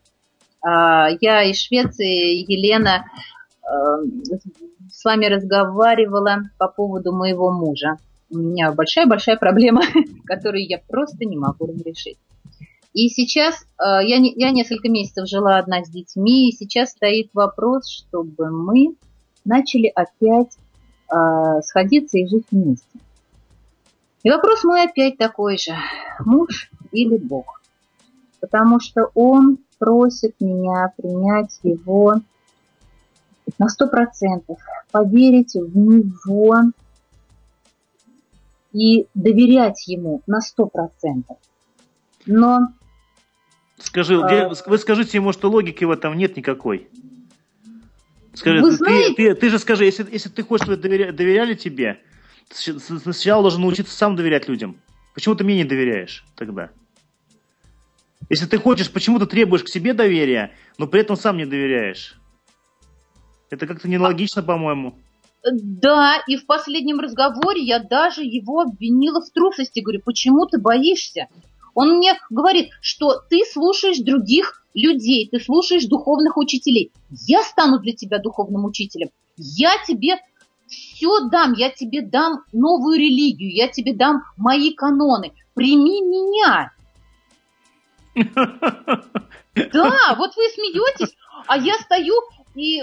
[SPEAKER 7] Я из Швеции, Елена, с вами разговаривала по поводу моего мужа. У меня большая-большая проблема, которую я просто не могу разрешить. И сейчас я несколько месяцев жила одна с детьми, и сейчас стоит вопрос, чтобы мы начали опять сходиться и жить вместе. И вопрос мой опять такой же: муж или Бог? Потому что он просит меня принять его на 100%, поверить в него и доверять ему на 100%. Но...
[SPEAKER 2] Вы скажите ему, что логики в этом нет никакой. Скажи,
[SPEAKER 7] вы знаете...
[SPEAKER 2] ты же скажи, если ты хочешь, чтобы доверяли тебе, ты сначала должен научиться сам доверять людям. Почему ты мне не доверяешь тогда? Если ты хочешь, почему ты требуешь к себе доверия, но при этом сам не доверяешь? Это как-то нелогично, по-моему.
[SPEAKER 7] Да, и в последнем разговоре я даже его обвинила в трусости. Говорю, почему ты боишься? Он мне говорит, что ты слушаешь других людей, ты слушаешь духовных учителей. Я стану для тебя духовным учителем. Я тебе все дам, я тебе дам новую религию, я тебе дам мои каноны. Прими меня. Да, вот вы смеетесь, а я стою и...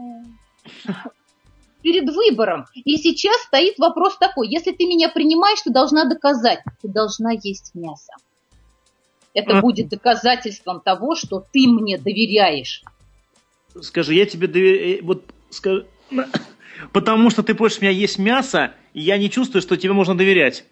[SPEAKER 7] перед выбором. И сейчас стоит вопрос такой: если ты меня принимаешь, ты должна доказать. Ты должна есть мясо. Это будет доказательством того, что ты мне доверяешь.
[SPEAKER 2] Скажи, я тебе доверяю. Вот, скажи, потому что ты просишь меня есть мясо, и я не чувствую, что тебе можно доверять.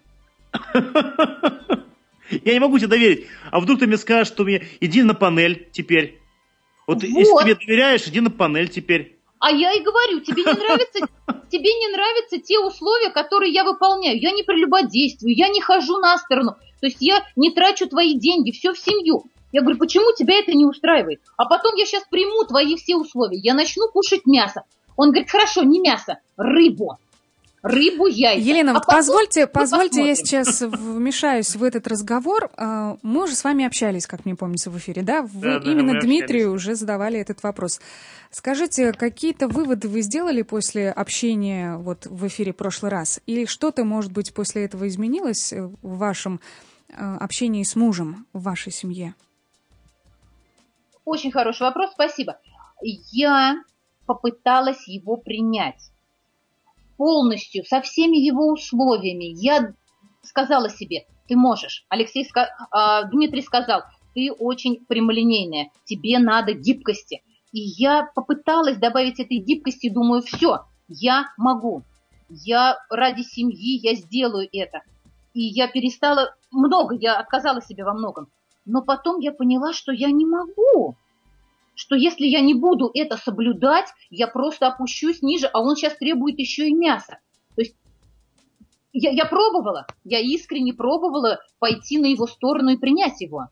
[SPEAKER 2] Я не могу тебе доверить. А вдруг ты мне скажешь, что иди на панель теперь. Вот если ты мне доверяешь, иди на панель теперь.
[SPEAKER 7] А я и говорю, тебе не нравятся те условия, которые я выполняю. Я не прелюбодействую, я не хожу на сторону. То есть я не трачу твои деньги, все в семью. Я говорю, почему тебя это не устраивает? А потом я сейчас приму твои все условия. Я начну кушать мясо. Он говорит, хорошо, не мясо, рыбу. Рыбу, яйца.
[SPEAKER 1] Елена, вот позвольте, я сейчас вмешаюсь в этот разговор. Мы уже с вами общались, как мне помнится, в эфире, да? Вы именно Дмитрию уже задавали этот вопрос. Скажите, какие-то выводы вы сделали после общения вот в эфире в прошлый раз? Или что-то, может быть, после этого изменилось в вашем общении с мужем, в вашей семье?
[SPEAKER 7] Очень хороший вопрос, спасибо. Я попыталась его принять. Полностью, со всеми его условиями. Я сказала себе, ты можешь. Дмитрий сказал, ты очень прямолинейная, тебе надо гибкости. И я попыталась добавить этой гибкости, думаю, все, я могу. Я ради семьи, я сделаю это. И я перестала я отказала себе во многом. Но потом я поняла, что я не могу. Что если я не буду это соблюдать, я просто опущусь ниже, а он сейчас требует еще и мяса. То есть я пробовала, я искренне пробовала пойти на его сторону и принять его.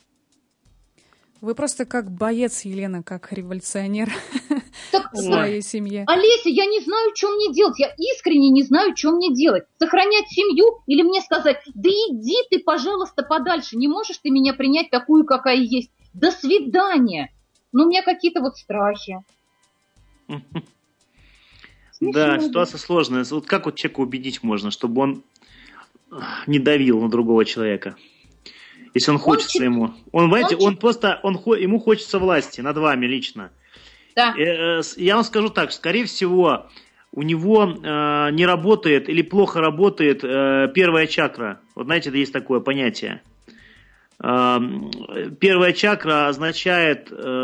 [SPEAKER 1] Вы просто как боец, Елена, как революционер в своей семье.
[SPEAKER 7] Олеся, я не знаю, что мне делать. Я искренне не знаю, что мне делать. Сохранять семью или мне сказать, да иди ты, пожалуйста, подальше. Не можешь ты меня принять такую, какая есть. До свидания. Ну, у меня какие-то вот страхи.
[SPEAKER 2] Да, ситуация сложная. Вот как вот человека убедить можно, чтобы он не давил на другого человека? Если он хочется ему. Ему хочется власти над вами лично.
[SPEAKER 7] Да.
[SPEAKER 2] Я вам скажу так, скорее всего, у него не работает или плохо работает первая чакра. Вот знаете, есть такое понятие. Первая чакра означает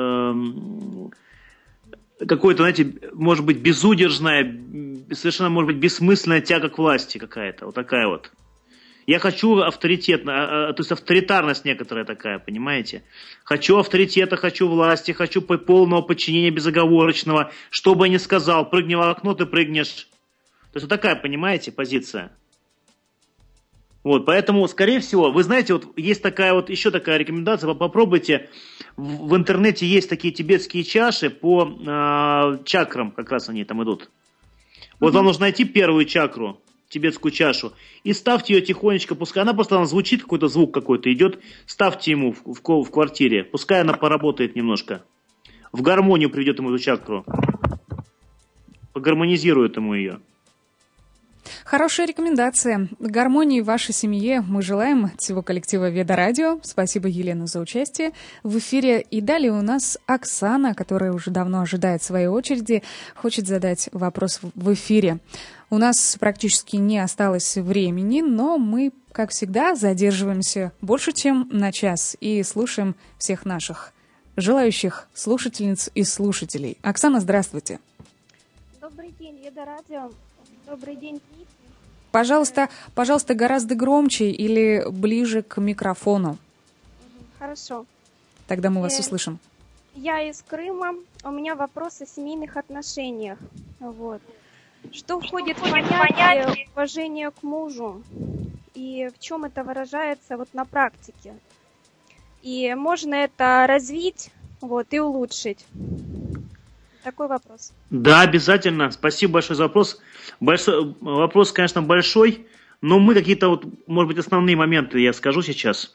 [SPEAKER 2] какое-то, знаете, может быть, безудержная, совершенно, может быть, бессмысленная тяга к власти какая-то. Вот такая вот. Я хочу авторитетно, то есть авторитарность некоторая такая, понимаете? Хочу авторитета, хочу власти, хочу полного подчинения безоговорочного. Что бы я ни сказал, прыгни в окно, ты прыгнешь. То есть вот такая, понимаете, позиция. Вот, поэтому, скорее всего, вы знаете, вот есть такая вот, еще такая рекомендация, попробуйте, в интернете есть такие тибетские чаши по чакрам, как раз они там идут. Вот вам нужно найти первую чакру, тибетскую чашу, и ставьте ее тихонечко, пускай она просто звучит, какой-то звук какой-то идет, ставьте ему в квартире, пускай она поработает немножко, в гармонию приведет ему эту чакру, погармонизирует ему ее.
[SPEAKER 1] Хорошая рекомендация. Гармонии в вашей семье мы желаем от всего коллектива Веда Радио. Спасибо, Елена, за участие в эфире. И далее у нас Оксана, которая уже давно ожидает своей очереди, хочет задать вопрос в эфире. У нас практически не осталось времени, но мы, как всегда, задерживаемся больше, чем на час и слушаем всех наших желающих слушательниц и слушателей. Оксана, здравствуйте.
[SPEAKER 8] Добрый день, Веда Радио. Добрый день, Дмитрий. Пожалуйста, гораздо громче или ближе к микрофону. Хорошо.
[SPEAKER 1] Тогда мы вас услышим.
[SPEAKER 8] Я из Крыма. У меня вопрос о семейных отношениях. Вот. Что входит в понятие уважения к мужу? И в чем это выражается вот на практике? И можно это развить и улучшить? Такой вопрос.
[SPEAKER 2] Да, обязательно. Спасибо большое за вопрос. Вопрос, конечно, большой, но мы какие-то вот, может быть, основные моменты я скажу сейчас.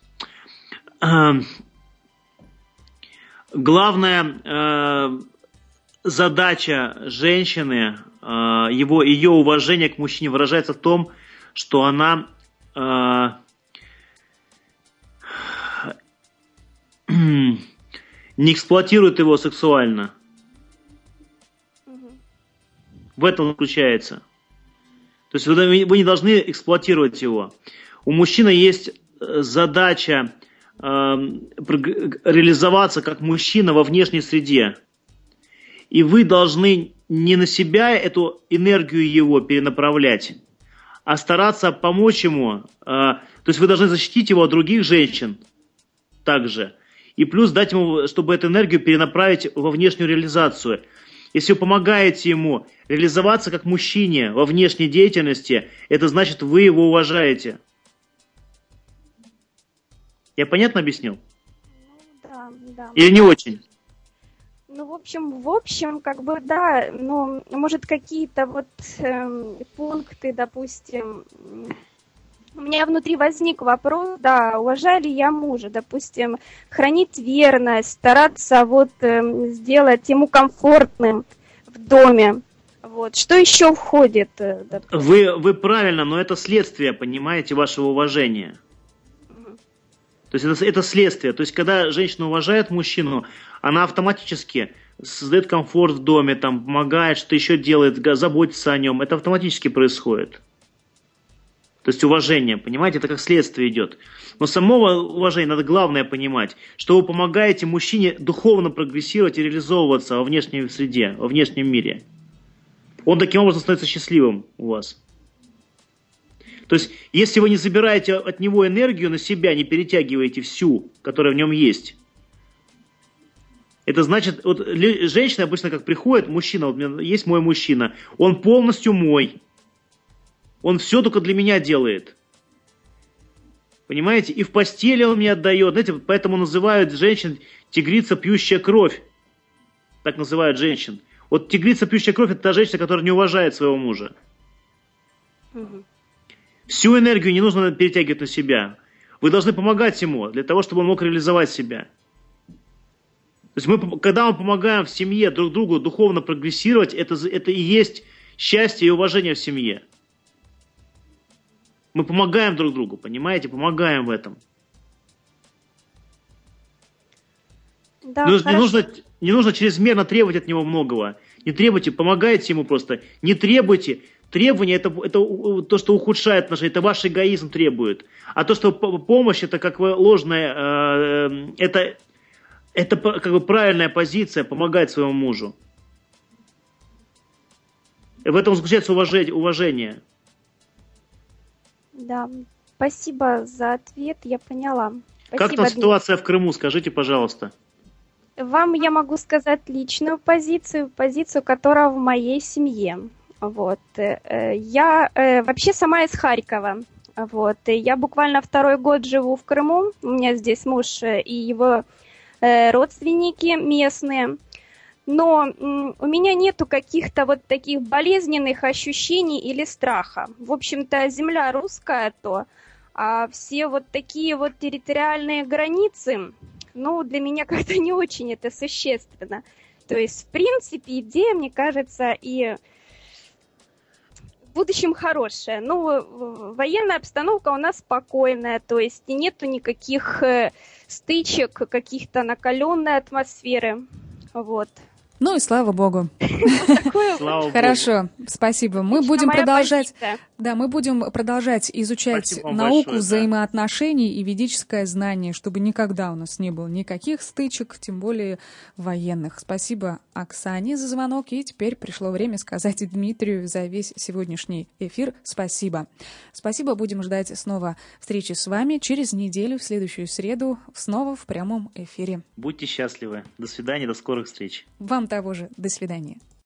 [SPEAKER 2] Главная задача женщины, ее уважение к мужчине выражается в том, что она не эксплуатирует его сексуально. В этом заключается. То есть вы не должны эксплуатировать его. У мужчины есть задача реализоваться как мужчина во внешней среде. И вы должны не на себя эту энергию его перенаправлять, а стараться помочь ему. То есть вы должны защитить его от других женщин также. И плюс дать ему, чтобы эту энергию перенаправить во внешнюю реализацию. Если вы помогаете ему реализоваться как мужчине во внешней деятельности, это значит, вы его уважаете. Я понятно объяснил?
[SPEAKER 8] Да.
[SPEAKER 2] Или не очень?
[SPEAKER 8] В общем, да, может, какие-то пункты, допустим, у меня внутри возник вопрос, да, уважаю ли я мужа, допустим, хранить верность, стараться сделать ему комфортным в доме. Что еще входит?
[SPEAKER 2] Вы правильно, но это следствие, понимаете, вашего уважения. То есть это следствие. То есть когда женщина уважает мужчину, она автоматически создает комфорт в доме, помогает, что еще делает, заботится о нем. Это автоматически происходит. То есть уважение, понимаете, это как следствие идет. Но самого уважения надо главное понимать, что вы помогаете мужчине духовно прогрессировать и реализовываться во внешней среде, во внешнем мире. Он таким образом становится счастливым у вас. То есть, если вы не забираете от него энергию на себя, не перетягиваете всю, которая в нем есть, это значит, вот женщина обычно как приходит, мужчина, вот у меня есть мой мужчина, он полностью мой. Он все только для меня делает. Понимаете? И в постели он мне отдает. Знаете, поэтому называют женщин тигрица, пьющая кровь. Так называют женщин. Вот тигрица, пьющая кровь, это та женщина, которая не уважает своего мужа.
[SPEAKER 8] Мгм.
[SPEAKER 2] Всю энергию не нужно перетягивать на себя. Вы должны помогать ему, для того, чтобы он мог реализовать себя. То есть когда мы помогаем в семье друг другу духовно прогрессировать, это и есть счастье и уважение в семье. Мы помогаем друг другу, понимаете? Помогаем в этом.
[SPEAKER 8] Да,
[SPEAKER 2] Не нужно чрезмерно требовать от него многого. Не требуйте, помогайте ему просто. Не требуйте. Требования это то, что ухудшает отношения, это ваш эгоизм требует. А то, что помощь, это как бы ложная, это как бы правильная позиция, помогать своему мужу. В этом заключается уважение.
[SPEAKER 8] Да, спасибо за ответ, я поняла.
[SPEAKER 2] Как
[SPEAKER 8] Спасибо,
[SPEAKER 2] там
[SPEAKER 8] Дмитрий.
[SPEAKER 2] ситуация в Крыму, скажите, пожалуйста.
[SPEAKER 8] Вам я могу сказать личную позицию, которая в моей семье. Вот. Я вообще сама из Харькова. Вот. И я буквально 2-й год живу в Крыму. У меня здесь муж и его родственники местные. Но у меня нету каких-то вот таких болезненных ощущений или страха. В общем-то, земля русская, а все вот такие вот территориальные границы, ну, для меня как-то не очень это существенно. То есть, в принципе, идея, мне кажется, и в будущем хорошая. Ну, военная обстановка у нас спокойная, то есть нету никаких стычек, каких-то накаленной атмосферы. Вот.
[SPEAKER 1] Ну и слава богу.
[SPEAKER 2] Слава Богу.
[SPEAKER 1] Хорошо, спасибо. Мы будем
[SPEAKER 8] моя
[SPEAKER 1] продолжать.
[SPEAKER 8] позиция.
[SPEAKER 1] Да, мы будем продолжать изучать
[SPEAKER 2] Спасибо вам
[SPEAKER 1] науку
[SPEAKER 2] большое, да.
[SPEAKER 1] взаимоотношений и ведическое знание, чтобы никогда у нас не было никаких стычек, тем более военных. Спасибо Оксане за звонок. И теперь пришло время сказать Дмитрию за весь сегодняшний эфир спасибо. Спасибо, будем ждать снова встречи с вами через неделю, в следующую среду, снова в прямом эфире.
[SPEAKER 2] Будьте счастливы. До свидания, до скорых встреч.
[SPEAKER 1] Вам того же. До свидания.